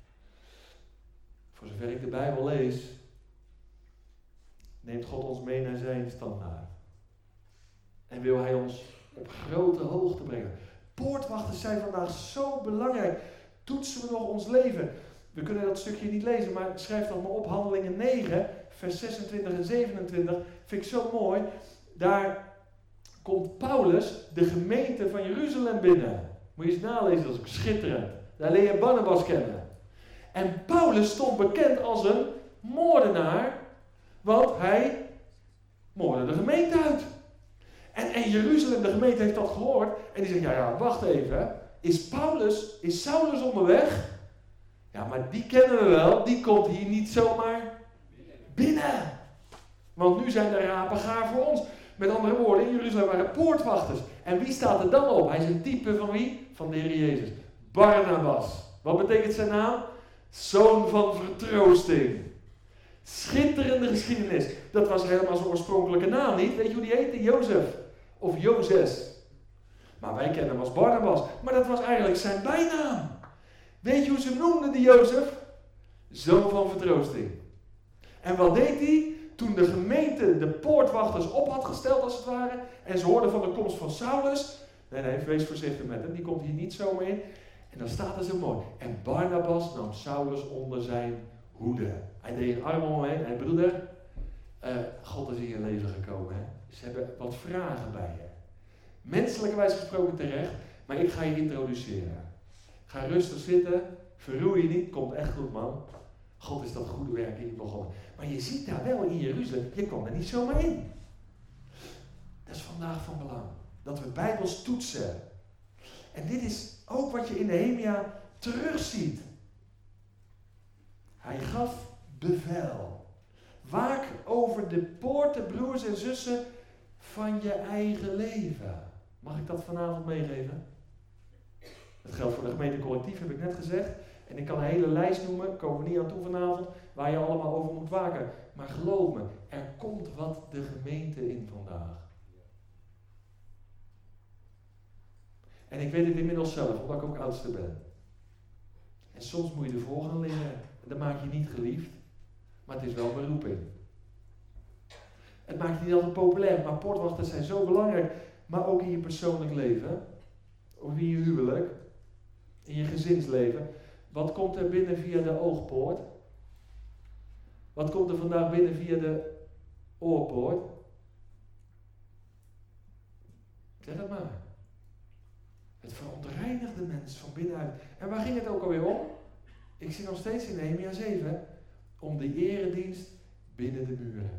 Voor zover ik de Bijbel lees, neemt God ons mee naar zijn standaard. En wil hij ons op grote hoogte brengen. Poortwachters zijn vandaag zo belangrijk. Toetsen we nog ons leven? We kunnen dat stukje niet lezen, maar schrijf dat maar op. Handelingen negen, vers zesentwintig en zevenentwintig. Vind ik zo mooi. Daar komt Paulus de gemeente van Jeruzalem binnen. Moet je eens nalezen, dat is ook schitterend. Daar leer je Barnabas kennen. En Paulus stond bekend als een moordenaar, want hij moordde de gemeente uit. En, en Jeruzalem, de gemeente, heeft dat gehoord. En die zegt, ja, ja, wacht even. Is Paulus, is Saulus onderweg? Ja, maar die kennen we wel. Die komt hier niet zomaar binnen. Want nu zijn de rapen gaar voor ons. Met andere woorden, in Jeruzalem waren poortwachters. En wie staat er dan op? Hij is een type van wie? Van de Heer Jezus. Barnabas. Wat betekent zijn naam? Zoon van vertroosting. Schitterende geschiedenis. Dat was helemaal zijn oorspronkelijke naam niet. Weet je hoe die heette? Jozef. Of Jozes. Maar wij kennen hem als Barnabas. Maar dat was eigenlijk zijn bijnaam. Weet je hoe ze hem noemden, die Jozef? Zoon van vertroosting. En wat deed hij? Toen de gemeente de poortwachters op had gesteld, als het ware, en ze hoorden van de komst van Saulus. Nee, nee, wees voorzichtig met hem, die komt hier niet zomaar in. En dan staat er zo mooi. En Barnabas nam Saulus onder zijn hoede. Hij deed een arm om hem heen. Hij broeder, uh, God is in je leven gekomen. Hè? Ze hebben wat vragen bij je. Menselijkerwijs gesproken terecht, maar ik ga je introduceren. Ga rustig zitten, verroer je niet, komt echt goed man. God is dat goede werk in je begonnen. Maar je ziet daar wel in Jeruzalem, je komt er niet zomaar in. Dat is vandaag van belang. Dat we Bijbels toetsen. En dit is ook wat je in Nehemia terugziet. Hij gaf bevel. Waak over de poorten, broers en zussen, van je eigen leven. Mag ik dat vanavond meegeven? Dat geldt voor de gemeente collectief, heb ik net gezegd. En ik kan een hele lijst noemen, komen we niet aan toe vanavond, waar je allemaal over moet waken. Maar geloof me, er komt wat de gemeente in vandaag. En ik weet het inmiddels zelf, omdat ik ook oudste ben. En soms moet je ervoor gaan liggen. En dat maakt je niet geliefd. Maar het is wel beroeping. Het maakt je niet altijd populair, maar poortwachters zijn zo belangrijk. Maar ook in je persoonlijk leven. Of in je huwelijk. In je gezinsleven. Wat komt er binnen via de oogpoort? Wat komt er vandaag binnen via de oorpoort? Zeg het maar. Het verontreinigt de mens van binnenuit. En waar ging het ook alweer om? Ik zie nog steeds in Nehemia zeven. Om de eredienst binnen de muren.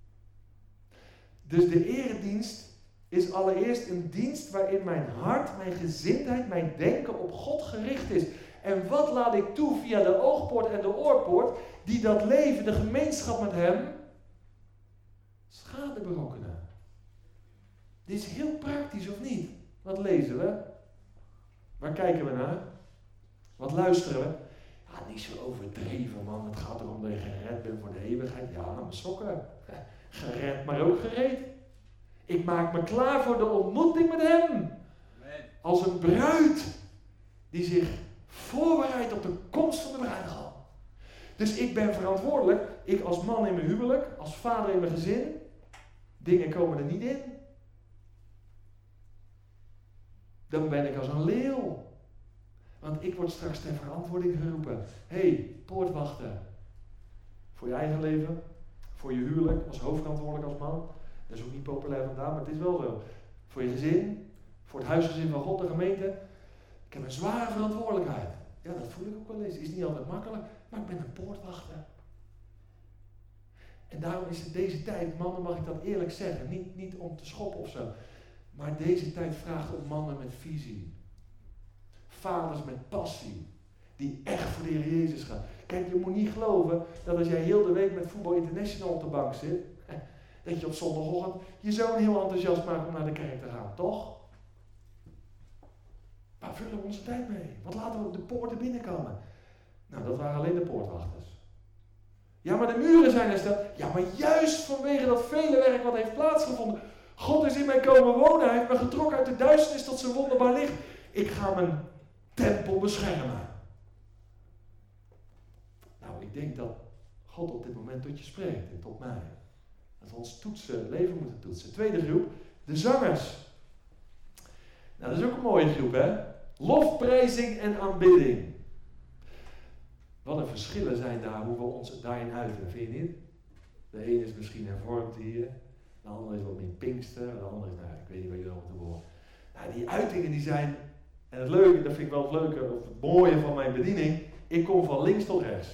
Dus de eredienst is allereerst een dienst waarin mijn hart, mijn gezindheid, mijn denken op God gericht is. En wat laat ik toe via de oogpoort en de oorpoort, die dat leven, de gemeenschap met hem, schade berokkenen. Dit is heel praktisch, of niet? Wat lezen we? Waar kijken we naar? Wat luisteren we? Ja, niet zo overdreven, man. Het gaat erom dat je gered bent voor de eeuwigheid. Ja, mijn sokken. Gered, maar ook gereed. Ik maak me klaar voor de ontmoeting met hem. Als een bruid die zich voorbereidt op de komst van de bruidegom. Dus ik ben verantwoordelijk, ik als man in mijn huwelijk, als vader in mijn gezin. Dingen komen er niet in. Dan ben ik als een leeuw. Want ik word straks ter verantwoording geroepen. Hé, hey, poortwachter. Voor je eigen leven. Voor je huwelijk, als hoofdverantwoordelijk als man. Dat is ook niet populair vandaag, maar het is wel zo. Voor je gezin. Voor het huisgezin van God, de gemeente. Ik heb een zware verantwoordelijkheid. Ja, dat voel ik ook wel eens. Het is niet altijd makkelijk, maar ik ben een poortwachter. En daarom is het deze tijd, mannen mag ik dat eerlijk zeggen, niet, niet om te schoppen of zo. Maar deze tijd vraagt om mannen met visie. Vaders met passie. Die echt voor de Heer Jezus gaan. Kijk, je moet niet geloven dat als jij heel de week met Voetbal International op de bank zit, dat je op zondagochtend je zoon heel enthousiast maakt om naar de kerk te gaan, toch? Waar vullen we onze tijd mee? Wat laten we op de poorten binnenkomen? Nou, dat waren alleen de poortwachters. Ja, maar de muren zijn er stil. Ja, maar juist vanwege dat vele werk wat heeft plaatsgevonden. God is in mij komen wonen. Hij heeft me getrokken uit de duisternis tot zijn wonderbaar licht. Ik ga mijn tempel beschermen. Nou, ik denk dat God op dit moment tot je spreekt en tot mij. Dat we ons toetsen, leven moeten toetsen. Tweede groep, de zangers. Nou, dat is ook een mooie groep, hè? Lofprijzing en aanbidding. Wat een verschillen zijn daar, hoe we ons daarin uiten, vind je niet? De ene is misschien hervormd hier, de andere is wat meer Pinkster, de andere is, nou, ik weet niet wat je dan moet horen. Nou, die uitingen die zijn, en het leuke, dat vind ik wel het leuke, of het mooie van mijn bediening, ik kom van links tot rechts.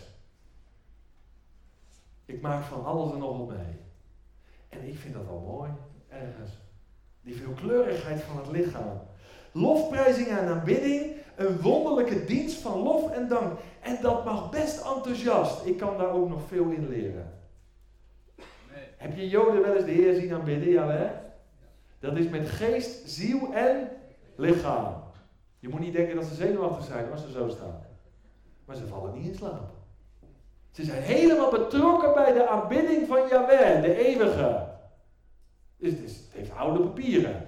Ik maak van alles en nog wat mee. En ik vind dat wel mooi, ergens. Die veelkleurigheid van het lichaam. Lofprijzing en aanbidding, een wonderlijke dienst van lof en dank. En dat mag best enthousiast. Ik kan daar ook nog veel in leren. Nee. Heb je Joden wel eens de Heer zien aanbidden? Jawel. Dat is met geest, ziel en lichaam. Je moet niet denken dat ze zenuwachtig zijn als ze zo staan. Maar ze vallen niet in slaap. Ze zijn helemaal betrokken bij de aanbidding van Jahweh, de eeuwige. Dus het, is, het heeft oude papieren.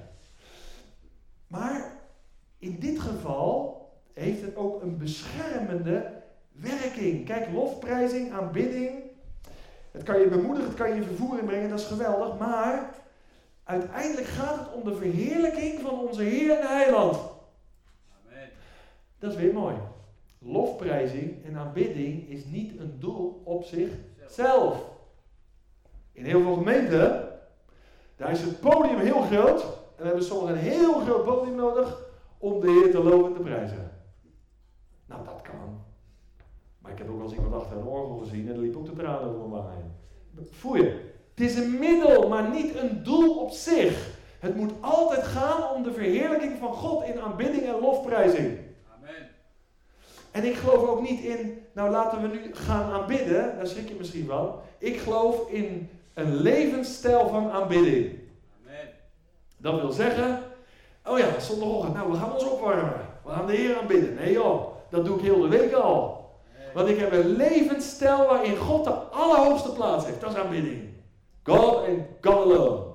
Maar in dit geval heeft het ook een beschermende werking. Kijk, lofprijzing, aanbidding. Het kan je bemoedigen, het kan je vervoering brengen, dat is geweldig. Maar uiteindelijk gaat het om de verheerlijking van onze Heer en Heiland. Amen. Dat is weer mooi. Lofprijzing en aanbidding is niet een doel op zichzelf. In heel veel gemeenten, daar is het podium heel groot. En we hebben soms een heel groot podium nodig om de Heer te loven en te prijzen. Nou, dat kan. Maar ik heb ook wel eens iemand achter een orgel gezien en er liep ook de tranen over mijn wang heen. Voel je? Het is een middel, maar niet een doel op zich. Het moet altijd gaan om de verheerlijking van God in aanbidding en lofprijzing. Amen. En ik geloof ook niet in, nou laten we nu gaan aanbidden, daar schrik je misschien wel. Ik geloof in een levensstijl van aanbidding. Amen. Dat wil zeggen, oh ja, zondagochtend, nou we gaan ons opwarmen. We gaan de Heer aanbidden. Nee joh, dat doe ik heel de week al. Want ik heb een levensstijl waarin God de allerhoogste plaats heeft. Dat is aanbidding. God en God alone.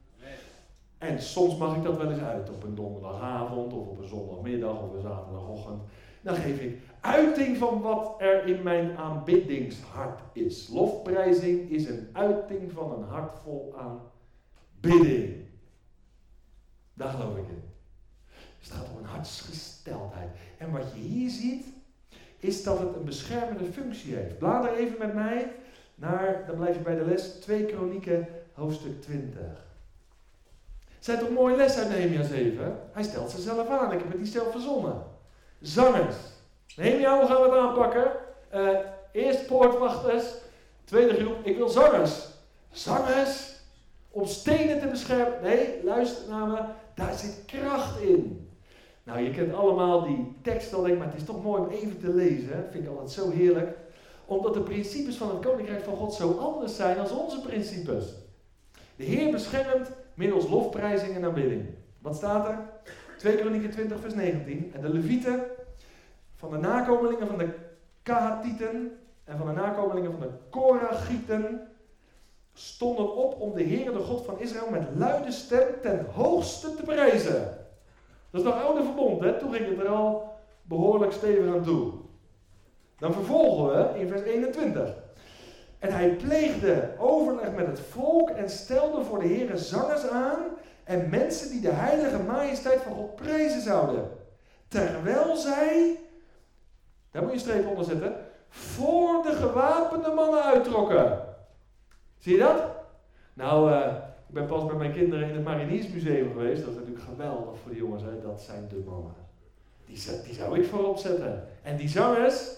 En soms mag ik dat wel eens uit op een donderdagavond of op een zondagmiddag of een zaterdagochtend. Dan geef ik uiting van wat er in mijn aanbiddingshart is. Lofprijzing is een uiting van een hart vol aanbidding. Daar geloof ik in. Dus het gaat om een hartsgesteldheid. En wat je hier ziet, is dat het een beschermende functie heeft. Blader even met mij naar, dan blijf je bij de les, twee Kronieken, hoofdstuk twintig. Zijn toch een mooie les uit Nehemia zeven? Hij stelt zichzelf aan, ik heb het niet zelf verzonnen. Zangers. Nehemia, hoe gaan we het aanpakken? Uh, eerst poortwachters, tweede groep, ik wil zangers. Zangers? Om stenen te beschermen? Nee, luister naar me, daar zit kracht in. Nou, je kent allemaal die tekst al, maar het is toch mooi om even te lezen. Hè? Vind ik altijd zo heerlijk. Omdat de principes van het Koninkrijk van God zo anders zijn dan onze principes. De Heer beschermt middels lofprijzing en aanbidding. Wat staat er? twee Kronieken twintig vers negentien. En de Levieten van de nakomelingen van de Kahatieten en van de nakomelingen van de Korachieten stonden op om de Heere, de God van Israël, met luide stem ten hoogste te prijzen. Dat is nog oude verbond, hè? Toen ging het er al behoorlijk stevig aan toe. Dan vervolgen we in vers eenentwintig. En hij pleegde overleg met het volk en stelde voor de Heere zangers aan en mensen die de heilige majesteit van God prijzen zouden. Terwijl zij, daar moet je een streep onder zetten, voor de gewapende mannen uittrokken. Zie je dat? Nou, uh, ik ben pas met mijn kinderen in het Mariniersmuseum geweest. Dat is natuurlijk geweldig voor de jongens, hè? Dat zijn de mannen. Die, die zou ik voorop zetten. En die zangers,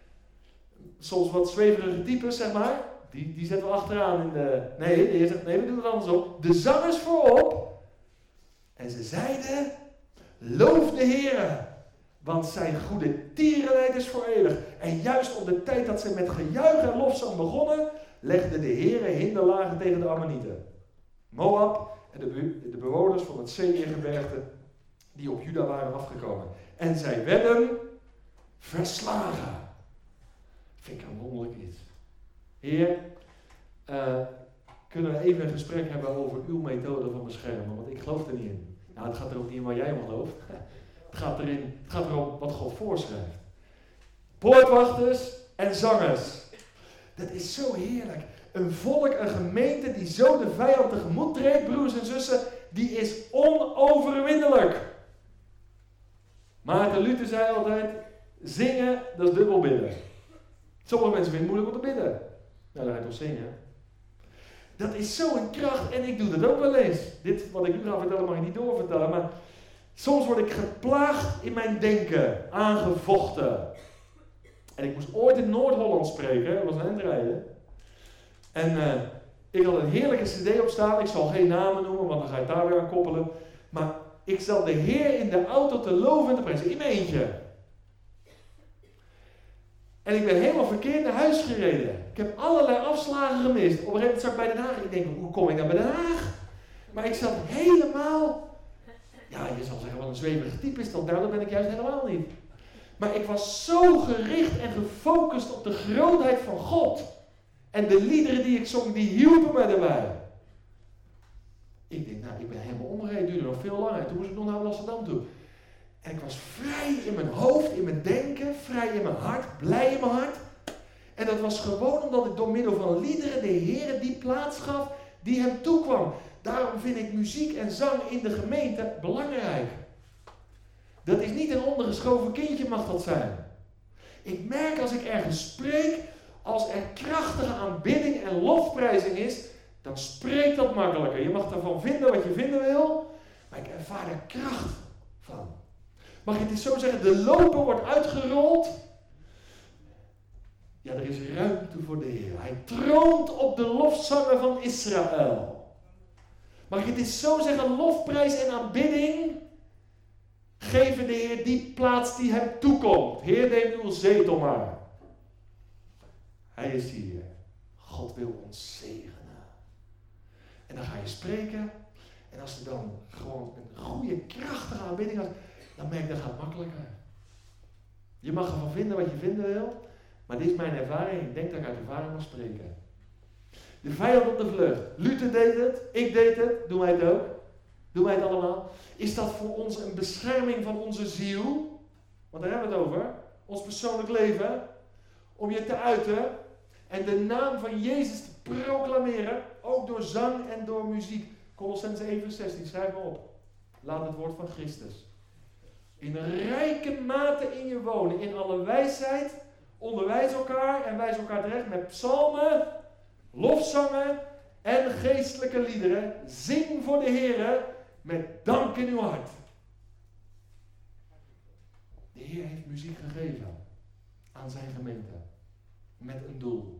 soms wat zweverige types, zeg maar, die, die zetten we achteraan in de... Nee, de heer zegt, nee, we doen het andersom. De zangers voorop. En ze zeiden, loof de Heere, want zijn goede tierenheid is voor eeuwig. En juist op de tijd dat ze met gejuich en lofzang begonnen, legde de Heere hinderlagen tegen de Ammonieten, Moab en de, be- de bewoners van het Seirgebergte die op Juda waren afgekomen. En zij werden verslagen. Vind ik een wonderlijk iets. Heer, uh, kunnen we even een gesprek hebben over uw methode van beschermen? Want ik geloof er niet in. Nou, het gaat er ook niet in waar jij om gelooft. Het gaat, erin, het gaat erom wat God voorschrijft. Poortwachters en zangers. Dat is zo heerlijk. Een volk, een gemeente die zo de vijand tegemoet treedt, broers en zussen, die is onoverwinnelijk. Maarten Luther zei altijd, zingen, dat is dubbel bidden. Sommige mensen vinden het moeilijk om te bidden. Nou, dan ga je toch zingen. Dat is zo'n kracht en ik doe dat ook wel eens. Dit, wat ik nu ga vertellen, mag ik niet doorvertellen, maar soms word ik geplaagd in mijn denken, aangevochten. En ik moest ooit in Noord-Holland spreken, dat was een eindrijden. En uh, ik had een heerlijke cd op staan, ik zal geen namen noemen, want dan ga je het daar weer aan koppelen. Maar ik zat de Heer in de auto te loven en te prijzen, in mijn eentje. En ik ben helemaal verkeerd naar huis gereden. Ik heb allerlei afslagen gemist. Op een gegeven moment zat ik bij Den Haag. Ik denk, hoe kom ik naar bij Den Haag? Maar ik zat helemaal... Ja, je zal zeggen, wat een zweverig type is dat. Nou, dat ben ik juist helemaal niet. Maar ik was zo gericht en gefocust op de grootheid van God. En de liederen die ik zong, die hielpen mij erbij. Ik denk, nou, ik ben helemaal omgereden. Het duurde nog veel langer. Toen moest ik nog naar Amsterdam toe. En ik was vrij in mijn hoofd, in mijn denken, vrij in mijn hart, blij in mijn hart. En dat was gewoon omdat ik door middel van liederen de Heer die plaats gaf die hem toekwam. Daarom vind ik muziek en zang in de gemeente belangrijk. Dat is niet een ondergeschoven kindje, mag dat zijn. Ik merk als ik ergens spreek, als er krachtige aanbidding en lofprijzing is, dan spreekt dat makkelijker. Je mag ervan vinden wat je vinden wil, maar ik ervaar er kracht van. Mag je het eens zo zeggen, de loper wordt uitgerold. Ja, er is ruimte voor de Heer. Hij troont op de lofzangen van Israël. Mag je het eens zo zeggen, lofprijs en aanbidding geven de Heer die plaats die hem toekomt. Heer, neem uw zetel maar. Hij is hier. God wil ons zegenen. En dan ga je spreken. En als er dan gewoon een goede, krachtige aanbidding is, dan merk je dat gaat makkelijker. Je mag ervan vinden wat je vinden wil. Maar dit is mijn ervaring. Ik denk dat ik uit ervaring mag spreken. De vijand op de vlucht. Luther deed het. Ik deed het. Doen wij het ook? Doen wij het allemaal? Is dat voor ons een bescherming van onze ziel? Want daar hebben we het over. Ons persoonlijk leven. Om je te uiten. En de naam van Jezus te proclameren. Ook door zang en door muziek. Kolossenzen één vers zestien. Schrijf maar op. Laat het woord van Christus in rijke mate in je wonen. In alle wijsheid. Onderwijs elkaar en wijs elkaar terecht met psalmen, lofzangen en geestelijke liederen. Zing voor de Heer met dank in uw hart. De Heer heeft muziek gegeven aan zijn gemeente. Met een doel.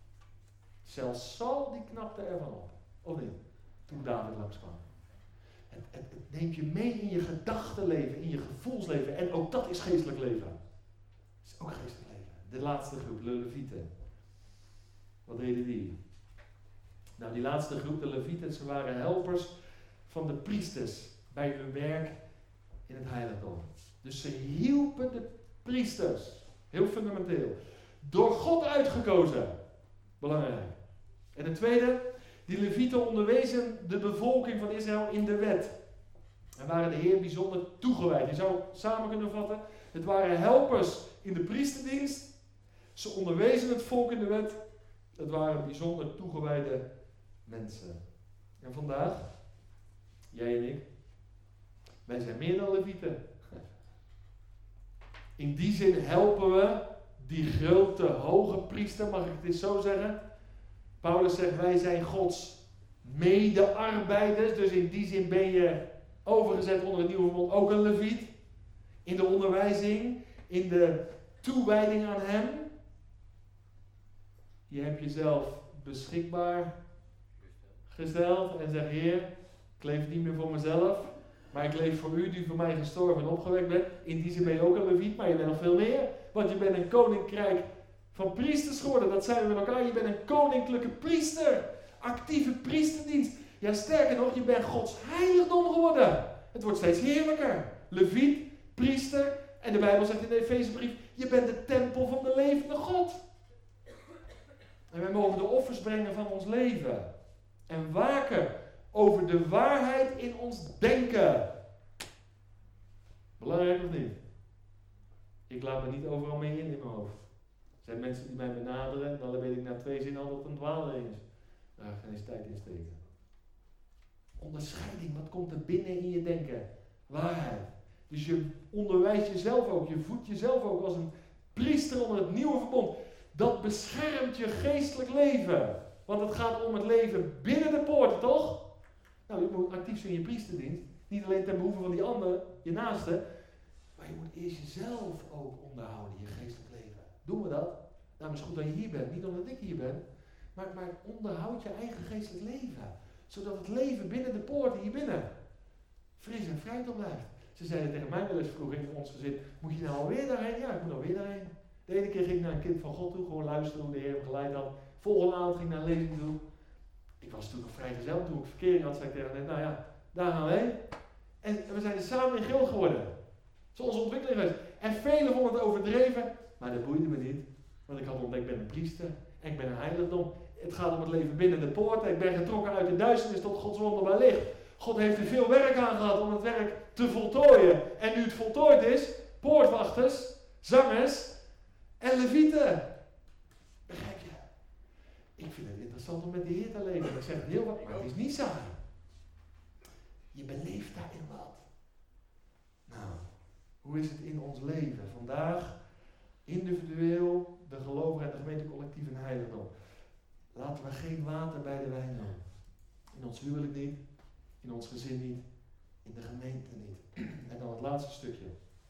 Zelfs Saul die knapte ervan op. Of niet? Toen David langskwam. Het, het, het neemt je mee in je gedachtenleven, in je gevoelsleven. En ook dat is geestelijk leven. Dat is ook geestelijk leven. De laatste groep, de Levieten. Wat deden die? Nou, die laatste groep, de Levieten, ze waren helpers van de priesters bij hun werk in het heiligdom. Dus ze hielpen de priesters. Heel fundamenteel. Door God uitgekozen. Belangrijk. En de tweede, die Levieten onderwezen de bevolking van Israël in de wet. En waren de Heer bijzonder toegewijd. Je zou samen kunnen vatten, het waren helpers in de priesterdienst. Ze onderwezen het volk in de wet. Het waren bijzonder toegewijde mensen. En vandaag, jij en ik, wij zijn meer dan Levieten. In die zin helpen we die grote, hoge priester, mag ik het eens zo zeggen. Paulus zegt, wij zijn Gods medearbeiders. Dus in die zin ben je overgezet onder het nieuwe verbond, ook een Leviet. In de onderwijzing, in de toewijding aan hem. Je hebt jezelf beschikbaar gesteld en zegt, Heer, ik leef niet meer voor mezelf, maar ik leef voor u die voor mij gestorven en opgewekt bent. In die zin ben je ook een Leviet, maar je bent nog veel meer. Want je bent een koninkrijk van priesters geworden. Dat zijn we met elkaar. Je bent een koninklijke priester. Actieve priesterdienst. Ja, sterker nog, je bent Gods heiligdom geworden. Het wordt steeds heerlijker. Leviet, priester. En de Bijbel zegt in de Efezebrief, je bent de tempel van de levende God. En wij mogen de offers brengen van ons leven. En waken over de waarheid in ons denken. Belangrijk of niet? Ik laat me niet overal mee in in mijn hoofd. Er zijn mensen die mij benaderen, dan weet ik na twee zinnen al dat het een dwaling is. Daar ga ik geen eens tijd in steken. Onderscheiding, wat komt er binnen in je denken? Waarheid. Dus je onderwijst jezelf ook, je voedt jezelf ook als een priester onder het nieuwe verbond. Dat beschermt je geestelijk leven. Want het gaat om het leven binnen de poorten, toch? Nou, je moet actief zijn in je priesterdienst. Niet alleen ten behoeve van die ander, je naaste. Maar je moet eerst jezelf ook onderhouden, je geestelijk leven. Doen we dat? Nou, het is goed dat je hier bent. Niet omdat ik hier ben. Maar, maar onderhoud je eigen geestelijk leven. Zodat het leven binnen de poorten hier binnen fris en fruitig blijft. Ze zeiden tegen mij wel eens vroeger in ons gezin, moet je nou alweer daarheen? Ja, ik moet alweer daarheen. De ene keer ging ik naar een kind van God toe, gewoon luisteren hoe de Heer hem geleid had. Volgende avond ging ik naar een lezing toe. Ik was toen nog vrijgezel, toen ik verkering had, zei ik tegen hem, nou ja, daar gaan we heen. En we zijn er samen in groot geworden. Zoals ontwikkeling geweest. En velen vonden het overdreven, maar dat boeide me niet. Want ik had ontdekt, ik ben een priester en ik ben een heiligdom. Het gaat om het leven binnen de poorten. Ik ben getrokken uit de duisternis tot Gods wonderbaar licht. God heeft er veel werk aan gehad om het werk te voltooien. En nu het voltooid is, poortwachters, zangers en levieten. Begrijp je? Ik vind het interessant om met de Heer te leven. Ik zeg het heel wat, maar het is niet saai. Je beleeft daarin wat. Nou, hoe is het in ons leven? Vandaag, individueel, de gelovigen en de gemeente collectief en heiligdom. Laten we geen water bij de wijn doen. In ons huwelijk niet, in ons gezin niet, in de gemeente niet. En dan het laatste stukje.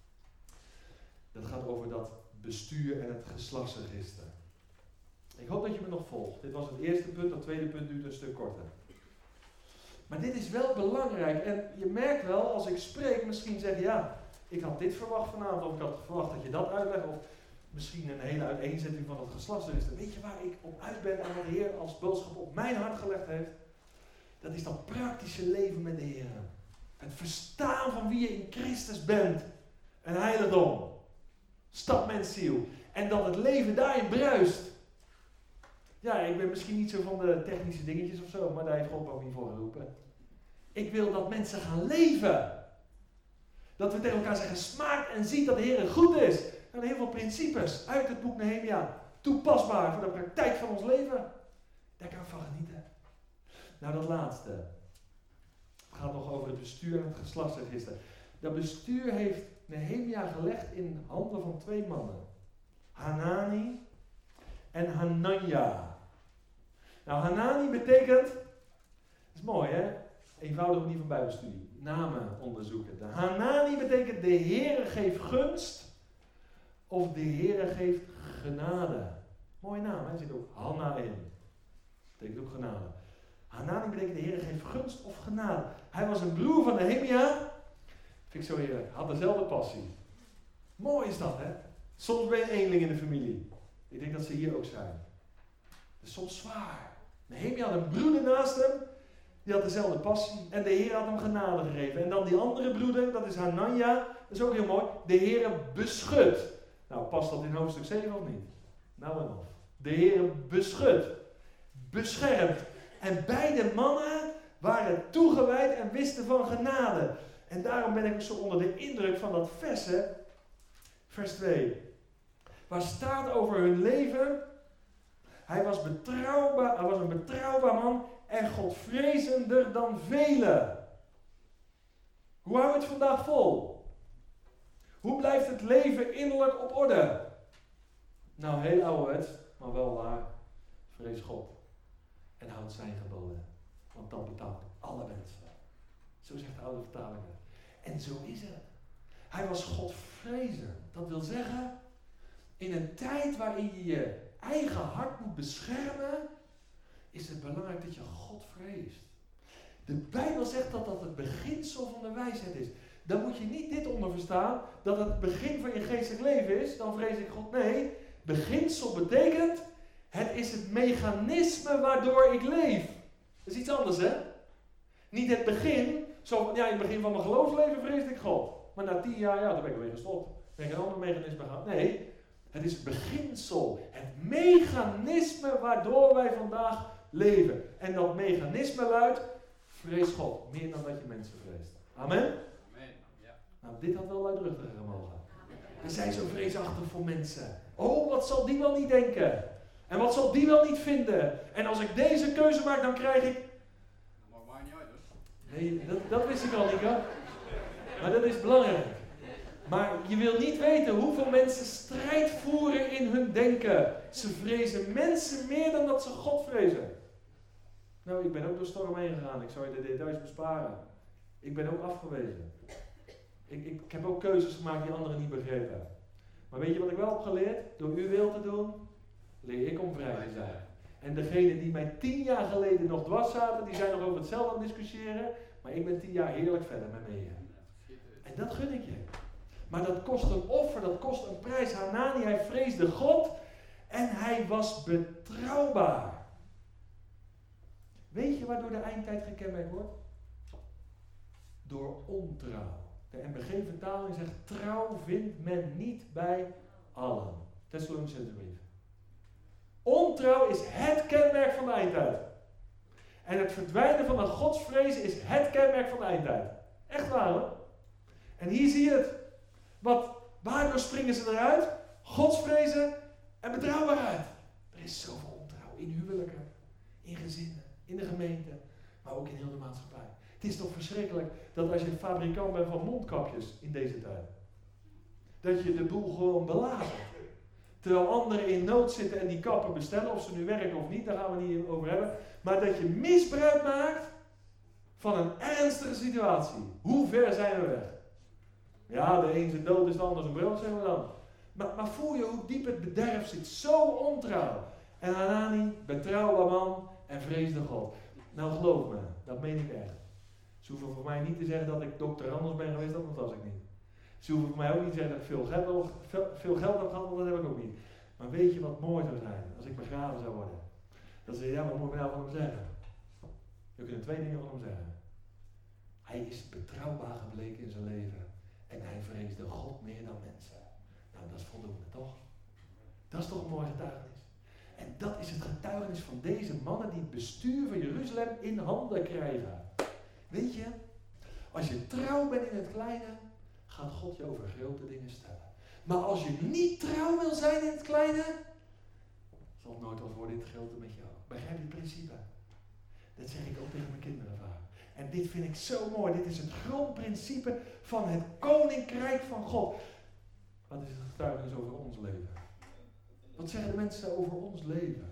Dat gaat over dat bestuur en het geslachtsregister. Ik hoop dat je me nog volgt. Dit was het eerste punt, dat tweede punt duurt een stuk korter. Maar dit is wel belangrijk en je merkt wel, als ik spreek, misschien zeg je, ja, ik had dit verwacht vanavond, of ik had verwacht dat je dat uitlegt, of misschien een hele uiteenzetting van het geslachtsregister. Weet je waar ik op uit ben en wat de Heer als boodschap op mijn hart gelegd heeft? Dat is dat praktische leven met de Heer. Het verstaan van wie je in Christus bent. Een heiligdom. Stadmensziel. En dat het leven daarin bruist. Ja, ik ben misschien niet zo van de technische dingetjes of zo, maar daar heeft God ook niet voor geroepen. Ik wil dat mensen gaan leven. Dat we tegen elkaar zeggen, smaak en ziet dat de Heer goed is. Er zijn heel veel principes uit het boek Nehemia. Toepasbaar voor de praktijk van ons leven. Daar kan ik van genieten. Nou, dat laatste. Het gaat nog over het bestuur en het geslachtsregister. Dat bestuur heeft Nehemia gelegd in handen van twee mannen. Hanani en Hananja. Nou, Hanani betekent, dat is mooi hè, eenvoudige manier van bijbelstudie, namen onderzoeken. De Hanani betekent de Heere geeft gunst of de Heere geeft genade. Mooie naam, hè? Er zit ook Hanna in. Dat betekent ook genade. Hanani betekent de Heer geeft gunst of genade. Hij was een broer van Nehemia. Vind ik zo heerlijk. Had dezelfde passie. Mooi is dat, hè? Soms ben je eenling in de familie. Ik denk dat ze hier ook zijn. Het is soms zwaar. Nehemia had een broeder naast hem. Die had dezelfde passie. En de Heer had hem genade gegeven. En dan die andere broeder, dat is Hanania. Dat is ook heel mooi. De Heer beschut. Nou, past dat in hoofdstuk zeven of niet? Nou en of. De Heer beschut. Beschermt. En beide mannen waren toegewijd en wisten van genade. En daarom ben ik ook zo onder de indruk van dat vers, hè? Vers twee. Waar staat over hun leven. Hij was, betrouwbaar, hij was een betrouwbaar man en godvrezender dan velen. Hoe hou je het vandaag vol? Hoe blijft het leven innerlijk op orde? Nou, heel ouderwets, maar wel waar. Vrees God. En houd zijn geboden. Want dat betaalt alle mensen. Zo zegt de oude vertaling. En zo is het. Hij was godvrezend. Dat wil zeggen, in een tijd waarin je je eigen hart moet beschermen, is het belangrijk dat je God vreest. De Bijbel zegt dat dat het beginsel van de wijsheid is. Dan moet je niet dit onder verstaan, dat het begin van je geestelijk leven is, dan vrees ik God. Nee, beginsel betekent, het is het mechanisme waardoor ik leef. Dat is iets anders, hè? Niet het begin, zo van, ja, in het begin van mijn geloofsleven vreesde ik God. Maar na tien jaar, ja, dan ben ik weer gestopt. Ben ik een ander mechanisme gehad. Nee, het is het beginsel, het mechanisme waardoor wij vandaag leven. En dat mechanisme luidt, vrees God, meer dan dat je mensen vreest. Amen? Amen. Ja. Nou, dit had wel luidruchtiger gemogen. We zijn zo vreesachtig voor mensen. Oh, wat zal die wel niet denken? En wat zal die wel niet vinden? En als ik deze keuze maak, dan krijg ik... Dat maakt mij niet uit, dus. Nee, dat, dat wist ik al niet, hè? Maar dat is belangrijk. Maar je wil niet weten hoeveel mensen strijd voeren in hun denken. Ze vrezen mensen meer dan dat ze God vrezen. Nou, ik ben ook door storm heen gegaan. Ik zou je de details besparen. Ik ben ook afgewezen. Ik, ik, ik heb ook keuzes gemaakt die anderen niet begrepen. Maar weet je wat ik wel heb geleerd? Door uw wil te doen, leer ik om vrij te zijn. En degenen die mij tien jaar geleden nog dwars zaten, die zijn nog over hetzelfde aan het discussiëren. Maar ik ben tien jaar heerlijk verder met mee. En dat gun ik je. Maar dat kost een offer, dat kost een prijs. Hanani, hij vreesde God en hij was betrouwbaar. Weet je waardoor de eindtijd gekenmerkt wordt? Door ontrouw. De N B G-vertaling zegt, trouw vindt men niet bij allen. Thessalonicense brief. Ontrouw is het kenmerk van de eindtijd. En het verdwijnen van de godsvrees is het kenmerk van de eindtijd. Echt waar, hoor. En hier zie je het. Wat, waardoor springen ze eruit? Godsvrezen en betrouwbaarheid. Er is zoveel ontrouw in huwelijken, in gezinnen, in de gemeente, maar ook in heel de maatschappij. Het is toch verschrikkelijk dat als je een fabrikant bent van mondkapjes in deze tijd, dat je de boel gewoon belazert. Terwijl anderen in nood zitten en die kappen bestellen, of ze nu werken of niet, daar gaan we niet over hebben. Maar dat je misbruik maakt van een ernstige situatie. Hoe ver zijn we weg? Ja, de een zijn dood is de ander zijn brood, zeggen we dan. Maar, maar voel je hoe diep het bederf zit? Zo ontrouw. En Hanani, betrouwbaar man en vreesde God. Nou geloof me, dat meen ik echt. Ze hoeven voor mij niet te zeggen dat ik doctorandus ben geweest, dat was ik niet. Ze hoeven voor mij ook niet te zeggen dat ik veel geld, veel, veel geld heb gehad, want dat heb ik ook niet. Maar weet je wat mooi zou zijn, als ik begraven zou worden? Dan zeg je, ja, wat moet ik nou van hem zeggen? Je kunt twee dingen van hem zeggen. Hij is betrouwbaar gebleken in zijn leven. En hij vreesde God meer dan mensen. Nou, dat is voldoende, toch? Dat is toch een mooi getuigenis. En dat is het getuigenis van deze mannen die het bestuur van Jeruzalem in handen krijgen. Weet je, als je trouw bent in het kleine, gaat God je over grote dingen stellen. Maar als je niet trouw wil zijn in het kleine, zal het nooit wat worden in het grote met jou. Begrijp je het principe? Dat zeg ik ook tegen mijn kinderen vaak. En dit vind ik zo mooi. Dit is het grondprincipe van het koninkrijk van God. Wat is het getuigenis over ons leven? Wat zeggen de mensen over ons leven?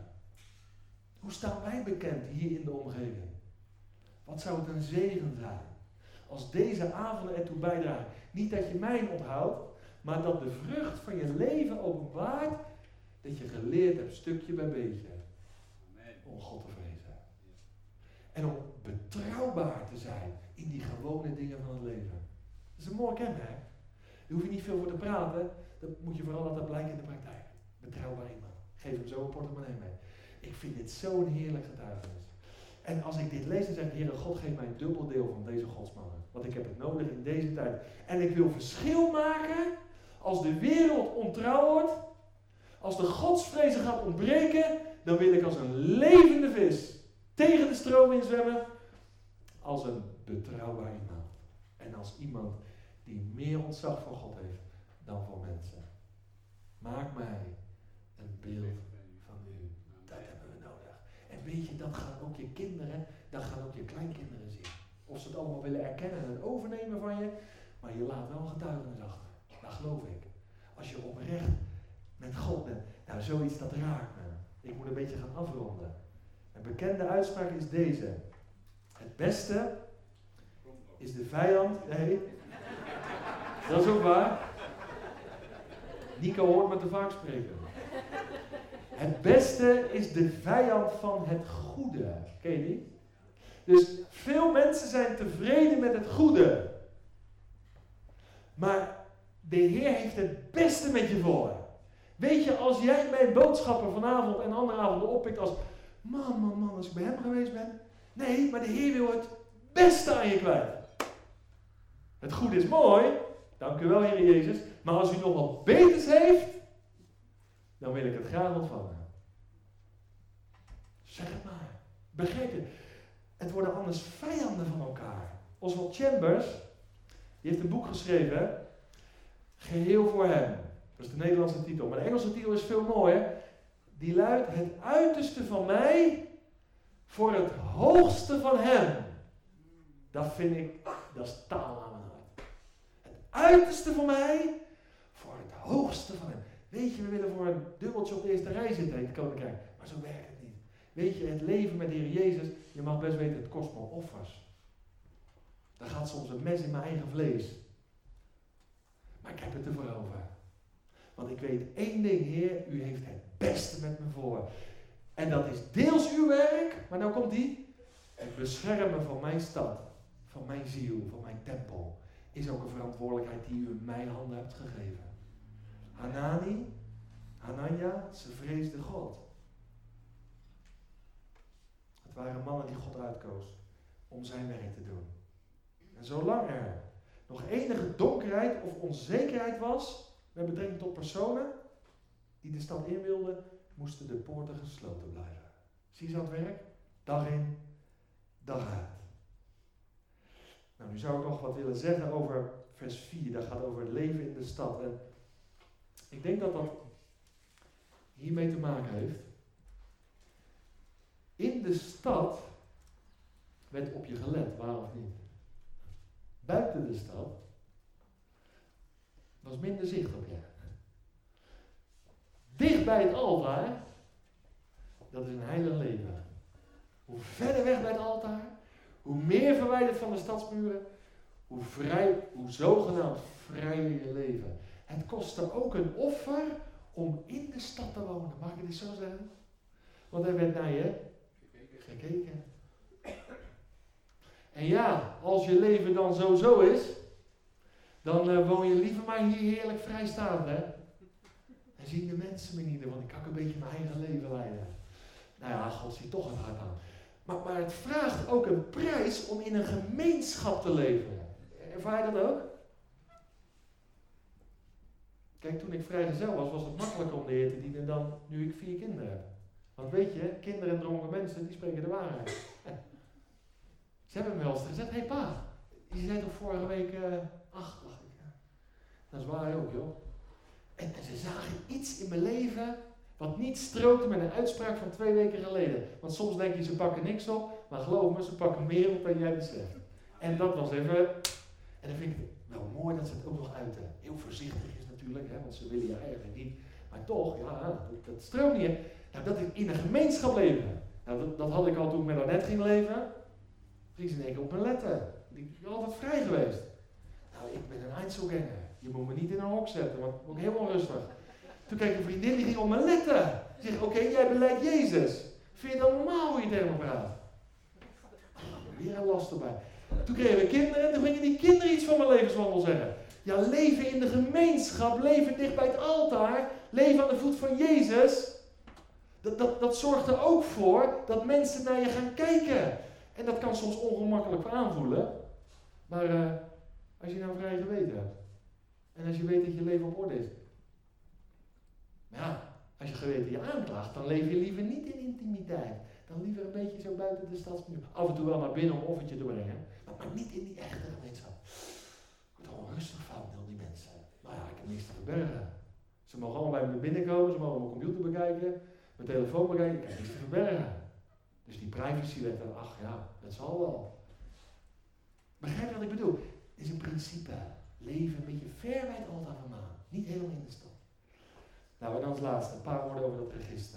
Hoe staan wij bekend hier in de omgeving? Wat zou het een zegen zijn als deze avonden ertoe bijdragen? Niet dat je mij onthoudt, maar dat de vrucht van je leven openbaart, dat je geleerd hebt, stukje bij beetje, om God te vrezen. En om betrouwbaar te zijn in die gewone dingen van het leven. Dat is een mooi kenmerk. Daar hoef je niet veel voor te praten. Dat moet je vooral laten blijken in de praktijk. Betrouwbaar iemand. Geef hem zo een portemonnee mee. Ik vind dit zo'n heerlijk getuigenis. En als ik dit lees, dan zeg ik, Heere God, geef mij een dubbel deel van deze godsmannen. Want ik heb het nodig in deze tijd. En ik wil verschil maken als de wereld ontrouw wordt. Als de godsvrezen gaat ontbreken, dan wil ik als een levende vis tegen de stroom inzwemmen. Als een betrouwbaar iemand. En als iemand die meer ontzag voor God heeft dan voor mensen. Maak mij een beeld van u. Dat hebben we nodig. En weet je, dat gaan ook je kinderen, dat gaan ook je kleinkinderen zien. Of ze het allemaal willen erkennen en overnemen van je, maar je laat wel een getuigenis achter. Dat geloof ik. Als je oprecht met God bent. Nou, zoiets dat raakt me. Ik moet een beetje gaan afronden. Een bekende uitspraak is deze. Het beste is de vijand. Nee, dat is ook waar. Nico hoort me te vaak spreken. Het beste is de vijand van het goede. Ken je die? Dus veel mensen zijn tevreden met het goede. Maar de Heer heeft het beste met je voor. Weet je, als jij mijn boodschappen vanavond en andere avonden oppikt als... Man, man, man, als ik bij hem geweest ben. Nee, maar de Heer wil het beste aan je kwijt. Het goede is mooi. Dank u wel, Heer Jezus. Maar als u nog wat beters heeft, dan wil ik het graag ontvangen. Zeg het maar. Begrijp je? Het worden anders vijanden van elkaar. Oswald Chambers, die heeft een boek geschreven, hè? Geheel voor hem. Dat is de Nederlandse titel. Maar de Engelse titel is veel mooier. Die luidt, het uiterste van mij voor het hoogste van hem. Dat vind ik, dat is taal aan mijn hart. Het uiterste van mij voor het hoogste van hem. Weet je, we willen voor een dubbeltje op de eerste rij zitten in het koninkrijk. Maar zo werkt het niet. Weet je, het leven met de Heer Jezus, je mag best weten, het kost me offers. Daar gaat soms een mes in mijn eigen vlees. Maar ik heb het ervoor over. Want ik weet één ding, Heer, u heeft het beste met me voor. En dat is deels uw werk, maar nou komt die. Het beschermen van mijn stad, van mijn ziel, van mijn tempel, is ook een verantwoordelijkheid die u in mijn handen hebt gegeven. Hanani, Hanania, ze vreesden God. Het waren mannen die God uitkoos om zijn werk te doen. En zolang er nog enige donkerheid of onzekerheid was met betrekking tot personen die de stad in wilden, moesten de poorten gesloten blijven. Zie je zo het werk? Dag in, dag uit. Nou, nu zou ik nog wat willen zeggen over vers vier. Dat gaat over het leven in de stad. En ik denk dat dat hiermee te maken heeft. In de stad werd op je gelet, waar of niet. Buiten de stad was minder zicht op je. Dicht bij het altaar, dat is een heilig leven. Hoe verder weg bij het altaar, hoe meer verwijderd van de stadsmuren, hoe, vrij, hoe zogenaamd vrijer je leven. Het kostte ook een offer om in de stad te wonen. Mag ik het eens zo zeggen? Want er werd naar je gekeken. En ja, als je leven dan zo zo is, dan uh, woon je liever maar hier heerlijk vrijstaand, hè? En zien de mensen me niet, want ik kan een beetje mijn eigen leven leiden. Nou ja, God ziet toch het hart aan. Maar, maar het vraagt ook een prijs om in een gemeenschap te leven. Ervaar je dat ook? Kijk, toen ik vrijgezel was, was het makkelijker om de Heer te dienen dan nu ik vier kinderen heb. Want weet je, kinderen en dronken mensen, die spreken de waarheid. Ze hebben me wel eens gezegd, hé hey pa, je zei toch vorige week uh, acht, dacht ik. Ja. Dat is waar ook, joh. En, en ze zagen iets in mijn leven wat niet strookte met een uitspraak van twee weken geleden. Want soms denk je, ze pakken niks op, maar geloof me, ze pakken meer op dan jij beseft. En dat was even, en dan vind ik het wel mooi dat ze het ook nog uiten. Heel voorzichtig is natuurlijk, hè, want ze willen je eigenlijk niet. Maar toch, ja, dat, dat stroomt niet. Hè. Nou, dat is in een gemeenschap leven. Nou, dat, dat had ik al toen ik met Annette ging leven. Ging ze in één keer op mijn letten. Ik ben altijd vrij geweest. Nou, ik ben een Einzelganger. Je moet me niet in een hok zetten, want ik word helemaal rustig. Toen kreeg ik een vriendin die ging op mijn letten. Die zegt, oké, okay, jij beleidt Jezus. Vind je dat normaal hoe je tegen me praat? weer een last erbij. Toen kregen we kinderen en toen gingen die kinderen iets van mijn levenswandel zeggen. Ja, leven in de gemeenschap, leven dicht bij het altaar, leven aan de voet van Jezus. Dat, dat, dat zorgt er ook voor dat mensen naar je gaan kijken. En dat kan soms ongemakkelijk aanvoelen. Maar uh, als je nou een vrij geweten hebt. En als je weet dat je leven op orde is. Maar ja, als je geweten je aanklaagt, dan leef je liever niet in intimiteit. Dan liever een beetje zo buiten de stadsmuur. Af en toe wel naar binnen om een offertje te brengen. Maar, maar niet in die echte gemeenschap. Ik word gewoon rustig van al die mensen. Nou ja, ik heb niks te verbergen. Ze mogen allemaal bij me binnenkomen, ze mogen mijn computer bekijken, mijn telefoon bekijken. Ik heb niks te verbergen. Dus die privacywet, ach ja, dat zal wel. Begrijp je wat ik bedoel? Het is een principe. Leven een beetje ver bij het altaar van Maan. Niet helemaal in de stad. Nou, en dan als laatste, een paar woorden over dat register.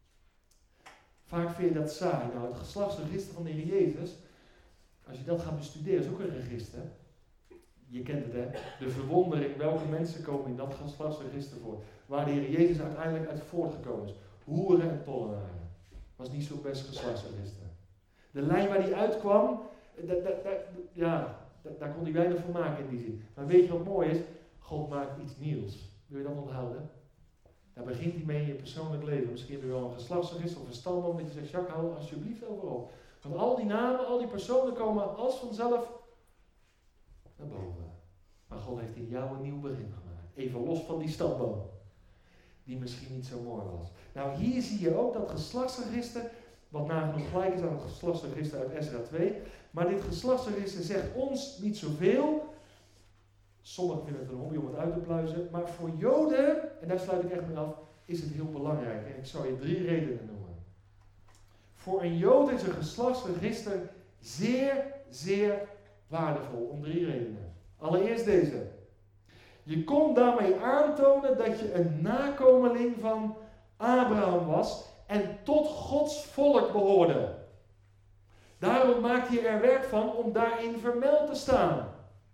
Vaak vind je dat saai. Nou, het geslachtsregister van de Heer Jezus, als je dat gaat bestuderen, is ook een register. Je kent het, hè? De verwondering, welke mensen komen in dat geslachtsregister voor. Waar de Heer Jezus uiteindelijk uit voortgekomen is. Hoeren en tollenaren. Was niet zo'n best geslachtsregister. De lijn waar die uitkwam, da, da, da, ja, da, daar kon hij weinig van maken in die zin. Maar weet je wat mooi is? God maakt iets nieuws. Wil je dat onthouden? Daar begint hij mee in je persoonlijk leven. Misschien heb je wel een geslachtsregister of een stamboom dat je zegt, Jacques, hou alsjeblieft overal. Want al die namen, al die personen komen als vanzelf naar boven. Maar God heeft in jou een nieuw begin gemaakt. Even los van die stamboom. Die misschien niet zo mooi was. Nou, hier zie je ook dat geslachtsregister, wat nagenoeg gelijk is aan het geslachtsregister uit Ezra twee. Maar dit geslachtsregister zegt ons niet zoveel. Sommigen vinden het een hobby om het uit te pluizen. Maar voor Joden, en daar sluit ik echt mee af, is het heel belangrijk. En ik zal je drie redenen noemen. Voor een Jood is een geslachtsregister zeer, zeer waardevol. Om drie redenen. Allereerst deze. Je kon daarmee aantonen dat je een nakomeling van Abraham was en tot Gods volk behoorde. Daarom maakt hij er werk van om daarin vermeld te staan.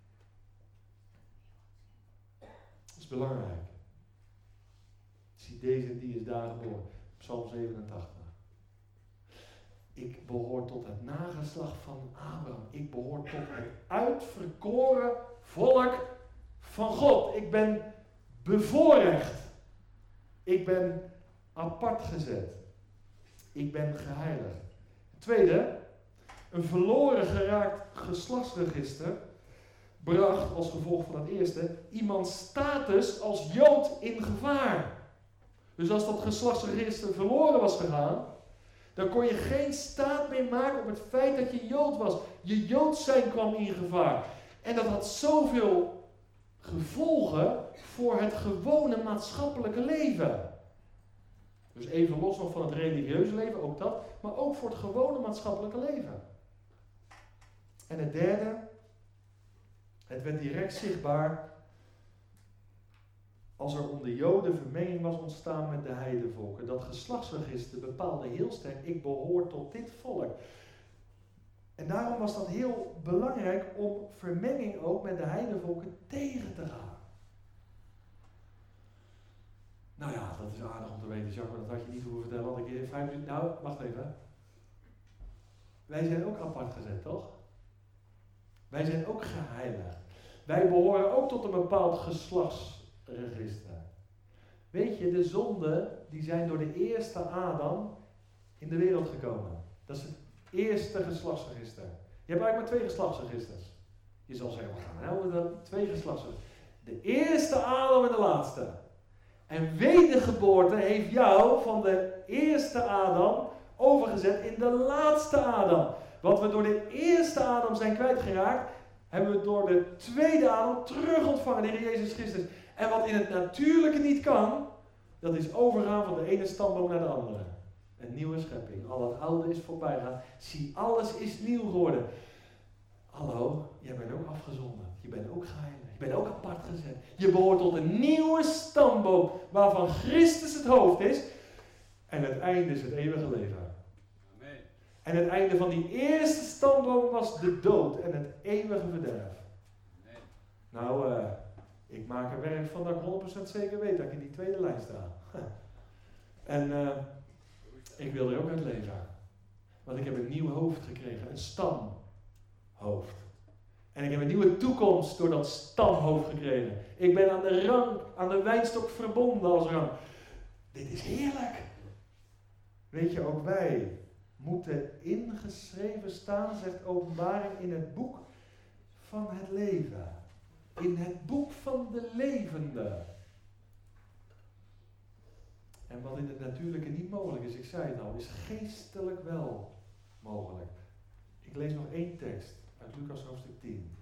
Dat is belangrijk. Zie deze en die is daar geboren. Psalm zevenentachtig. Ik behoor tot het nageslacht van Abraham. Ik behoor tot het uitverkoren volk van God. Ik ben bevoorrecht. Ik ben apart gezet. Ik ben geheiligd. Tweede, een verloren geraakt geslachtsregister bracht als gevolg van het eerste iemands status als Jood in gevaar. Dus als dat geslachtsregister verloren was gegaan, dan kon je geen staat meer maken op het feit dat je Jood was. Je Jood zijn kwam in gevaar. En dat had zoveel gevolgen voor het gewone maatschappelijke leven. Dus even los nog van het religieuze leven, ook dat, maar ook voor het gewone maatschappelijke leven. En het derde, het werd direct zichtbaar als er onder Joden vermenging was ontstaan met de heidenvolken. Dat geslachtsregister bepaalde heel sterk, ik behoor tot dit volk. En daarom was dat heel belangrijk om vermenging ook met de heidenvolken tegen te gaan. Nou ja, dat is aardig om te weten, Jacques, maar dat had je niet hoeven vertellen. Want ik in vijf minuten. Nou, wacht even. Wij zijn ook apart gezet, toch? Wij zijn ook geheiligd. Wij behoren ook tot een bepaald geslachtsregister. Weet je, de zonden die zijn door de eerste Adam in de wereld gekomen. Dat is het eerste geslachtsregister. Je hebt eigenlijk maar twee geslachtsregisters. Je zal zeggen, we gaan nou dan twee geslachtsregisters. De eerste Adam en de laatste. En wedergeboorte heeft jou van de eerste Adam overgezet in de laatste Adam. Wat we door de eerste Adam zijn kwijtgeraakt, hebben we door de tweede Adam terug ontvangen, de Heer Jezus Christus. En wat in het natuurlijke niet kan, dat is overgaan van de ene stamboom naar de andere. Een nieuwe schepping. Al het oude is voorbij gegaan. Zie, alles is nieuw geworden. Hallo, jij bent ook afgezonden. Je bent ook geheiligd. Je bent ook apart gezet. Je behoort tot een nieuwe stamboom waarvan Christus het hoofd is. En het einde is het eeuwige leven. Amen. En het einde van die eerste stamboom was de dood en het eeuwige verderf. Amen. Nou, uh, ik maak er werk van dat ik honderd procent zeker weet dat ik in die tweede lijn sta. En uh, ik wil er ook uit leven. Want ik heb een nieuw hoofd gekregen, een stam. stamhoofd. En ik heb een nieuwe toekomst door dat stamhoofd gekregen. Ik ben aan de rang, aan de wijnstok verbonden als rang. Dit is heerlijk. Weet je, ook wij moeten ingeschreven staan, zegt Openbaring, in het boek van het leven. In het boek van de levende. En wat in het natuurlijke niet mogelijk is, ik zei het al, is geestelijk wel mogelijk. Ik lees nog één tekst uit Lucas hoofdstuk tien.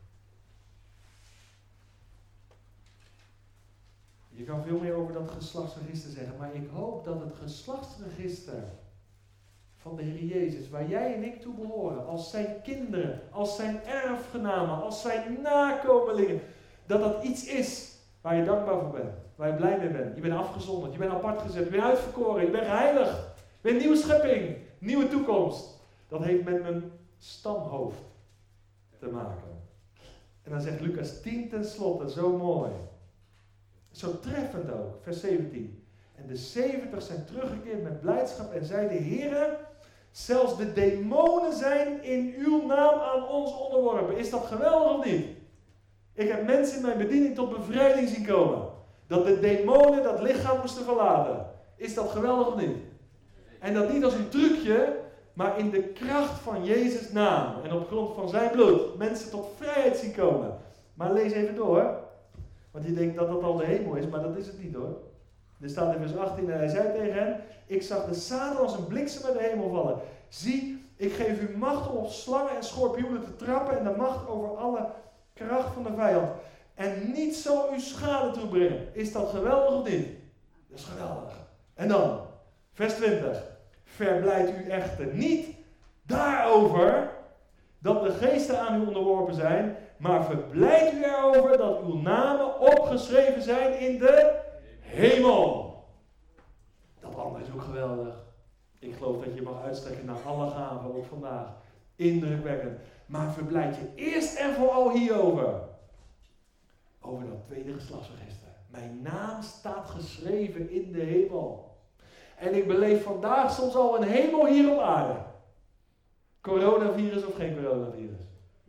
Je kan veel meer over dat geslachtsregister zeggen, maar ik hoop dat het geslachtsregister van de Heer Jezus, waar jij en ik toe behoren, als zijn kinderen, als zijn erfgenamen, als zijn nakomelingen, dat dat iets is waar je dankbaar voor bent, waar je blij mee bent. Je bent afgezonderd, je bent apart gezet, je bent uitverkoren, je bent geheiligd. Je bent een nieuwe schepping, nieuwe toekomst. Dat heeft met mijn stamhoofd te maken. En dan zegt Lucas tien tenslotte, zo mooi. Zo treffend ook, vers zeventien. En de zeventig zijn teruggekeerd met blijdschap en zeiden, Heere, zelfs de demonen zijn in uw naam aan ons onderworpen. Is dat geweldig of niet? Ik heb mensen in mijn bediening tot bevrijding zien komen. Dat de demonen dat lichaam moesten verlaten. Is dat geweldig of niet? En dat niet als een trucje, maar in de kracht van Jezus' naam. En op grond van zijn bloed. Mensen tot vrijheid zien komen. Maar lees even door. Want je denkt dat dat al de hemel is, maar dat is het niet hoor. Er staat in vers achttien en hij zei tegen hen, ik zag de Satan als een bliksem uit de hemel vallen. Zie, ik geef u macht om op slangen en schorpioenen te trappen en de macht over alle kracht van de vijand. En niets zal u schade toebrengen. Is dat geweldig of niet? Dat is geweldig. En dan, vers twintig. Verblijd u echter niet daarover dat de geesten aan u onderworpen zijn, maar verblijd u erover dat uw namen opgeschreven zijn in de hemel. Dat andere is ook geweldig. Ik geloof dat je mag uitstrekken naar alle gaven, ook vandaag. Indrukwekkend. Maar verblijd je eerst en vooral hierover. Over dat tweede geslachtsregister. Mijn naam staat geschreven in de hemel. En ik beleef vandaag soms al een hemel hier op aarde. Coronavirus of geen coronavirus.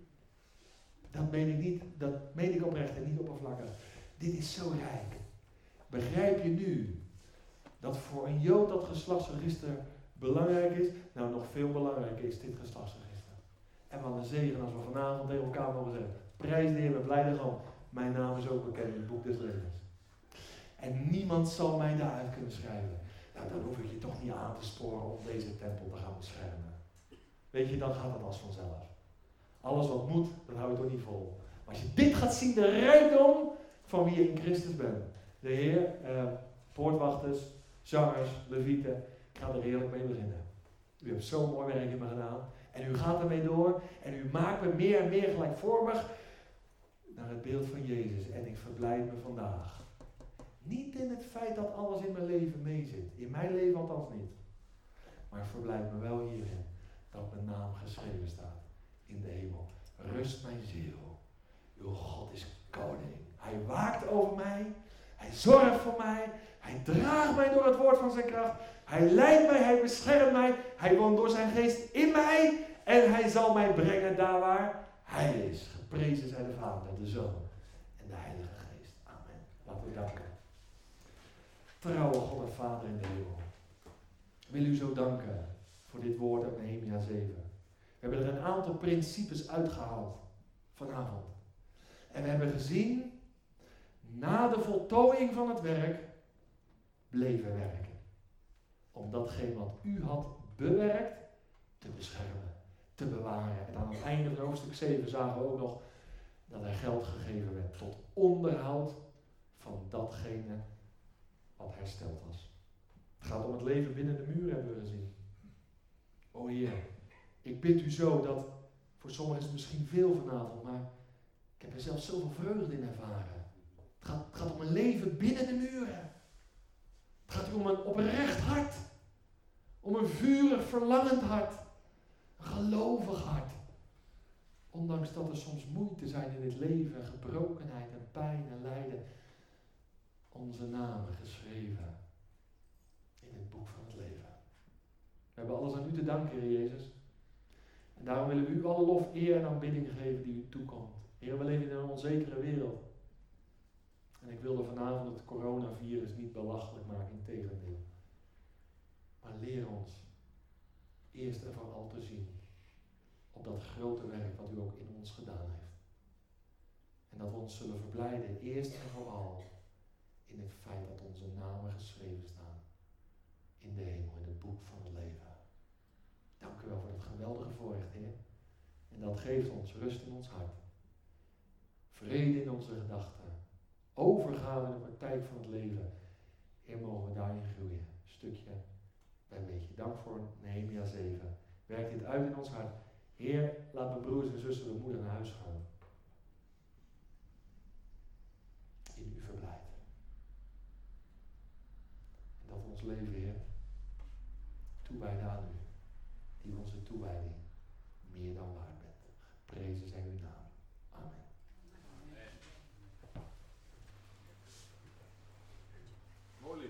Dat meen ik niet, dat meen ik oprecht en niet oppervlakkig. Dit is zo rijk. Begrijp je nu dat voor een Jood dat geslachtsregister belangrijk is? Nou, nog veel belangrijker is dit geslachtsregister. En wat een zegen als we vanavond tegen elkaar mogen zeggen, prijs de Heer met blijde mijn naam is ook bekend in het boek des levens. En niemand zal mij daaruit kunnen schrijven. Nou, dan hoef ik je toch niet aan te sporen om deze tempel te gaan beschermen. Weet je, dan gaat het als vanzelf. Alles wat moet, dat hou je toch niet vol. Maar als je dit gaat zien, de rijkdom van wie je in Christus bent. De Heer, eh, poortwachters, zangers, levieten, ik ga er heerlijk mee beginnen. U hebt zo'n mooi werk in me gedaan. En u gaat ermee door. En u maakt me meer en meer gelijkvormig naar het beeld van Jezus. En ik verblijd me vandaag. Niet in het feit dat alles in mijn leven meezit. In mijn leven althans niet. Maar ik verblijd me wel hierin. Dat mijn naam geschreven staat in de hemel. Rust mijn ziel. Uw God is koning. Hij waakt over mij. Hij zorgt voor mij. Hij draagt mij door het woord van zijn kracht. Hij leidt mij. Hij beschermt mij. Hij woont door zijn geest in mij. En hij zal mij brengen daar waar hij is. Geprezen zij de Vader, de Zoon en de Heilige Geest. Amen. Laten we danken. Trouwe God en Vader in de hemel. Wil u zo danken voor dit woord uit Nehemia zeven. We hebben er een aantal principes uitgehaald vanavond. En we hebben gezien, na de voltooiing van het werk, bleven werken. Om datgene wat u had bewerkt, te beschermen, te bewaren. En aan het einde van hoofdstuk zeven zagen we ook nog dat er geld gegeven werd tot onderhoud van datgene wat hersteld was. Het gaat om het leven binnen de muur, hebben we gezien. O Heer, ik bid u zo dat, voor sommigen is het misschien veel vanavond, maar ik heb er zelf zoveel vreugde in ervaren. Het gaat, het gaat om een leven binnen de muren. Het gaat om een oprecht hart. Om een vurig, verlangend hart. Een gelovig hart. Ondanks dat er soms moeite zijn in dit leven, gebrokenheid en pijn en lijden. Onze namen geschreven in het boek van het leven. We hebben alles aan u te danken, Heer Jezus. En daarom willen we u alle lof, eer en aanbidding geven die u toekomt. Heer, we leven in een onzekere wereld. En ik wilde vanavond het coronavirus niet belachelijk maken, integendeel. Maar leer ons eerst en vooral te zien op dat grote werk wat u ook in ons gedaan heeft. En dat we ons zullen verblijden, eerst en vooral, in het feit dat onze namen geschreven staan in de hemel, in het boek van het leven. Dank u wel voor dat geweldige voorrecht, Heer. En dat geeft ons rust in ons hart. Vrede in onze gedachten. Overgave in de praktijk van het leven. Heer, mogen we daarin groeien. Stukje bij beetje. Dank voor Nehemia zeven. Werk dit uit in ons hart. Heer, laat mijn broers en zussen en moeder naar huis gaan. In u verblijden. En dat we ons leven, Heer, toewijden aan u. Die onze toewijding meer dan waard bent. Geprezen zijn uw naam. Amen. Mooi.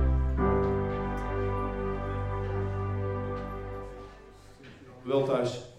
Wel thuis.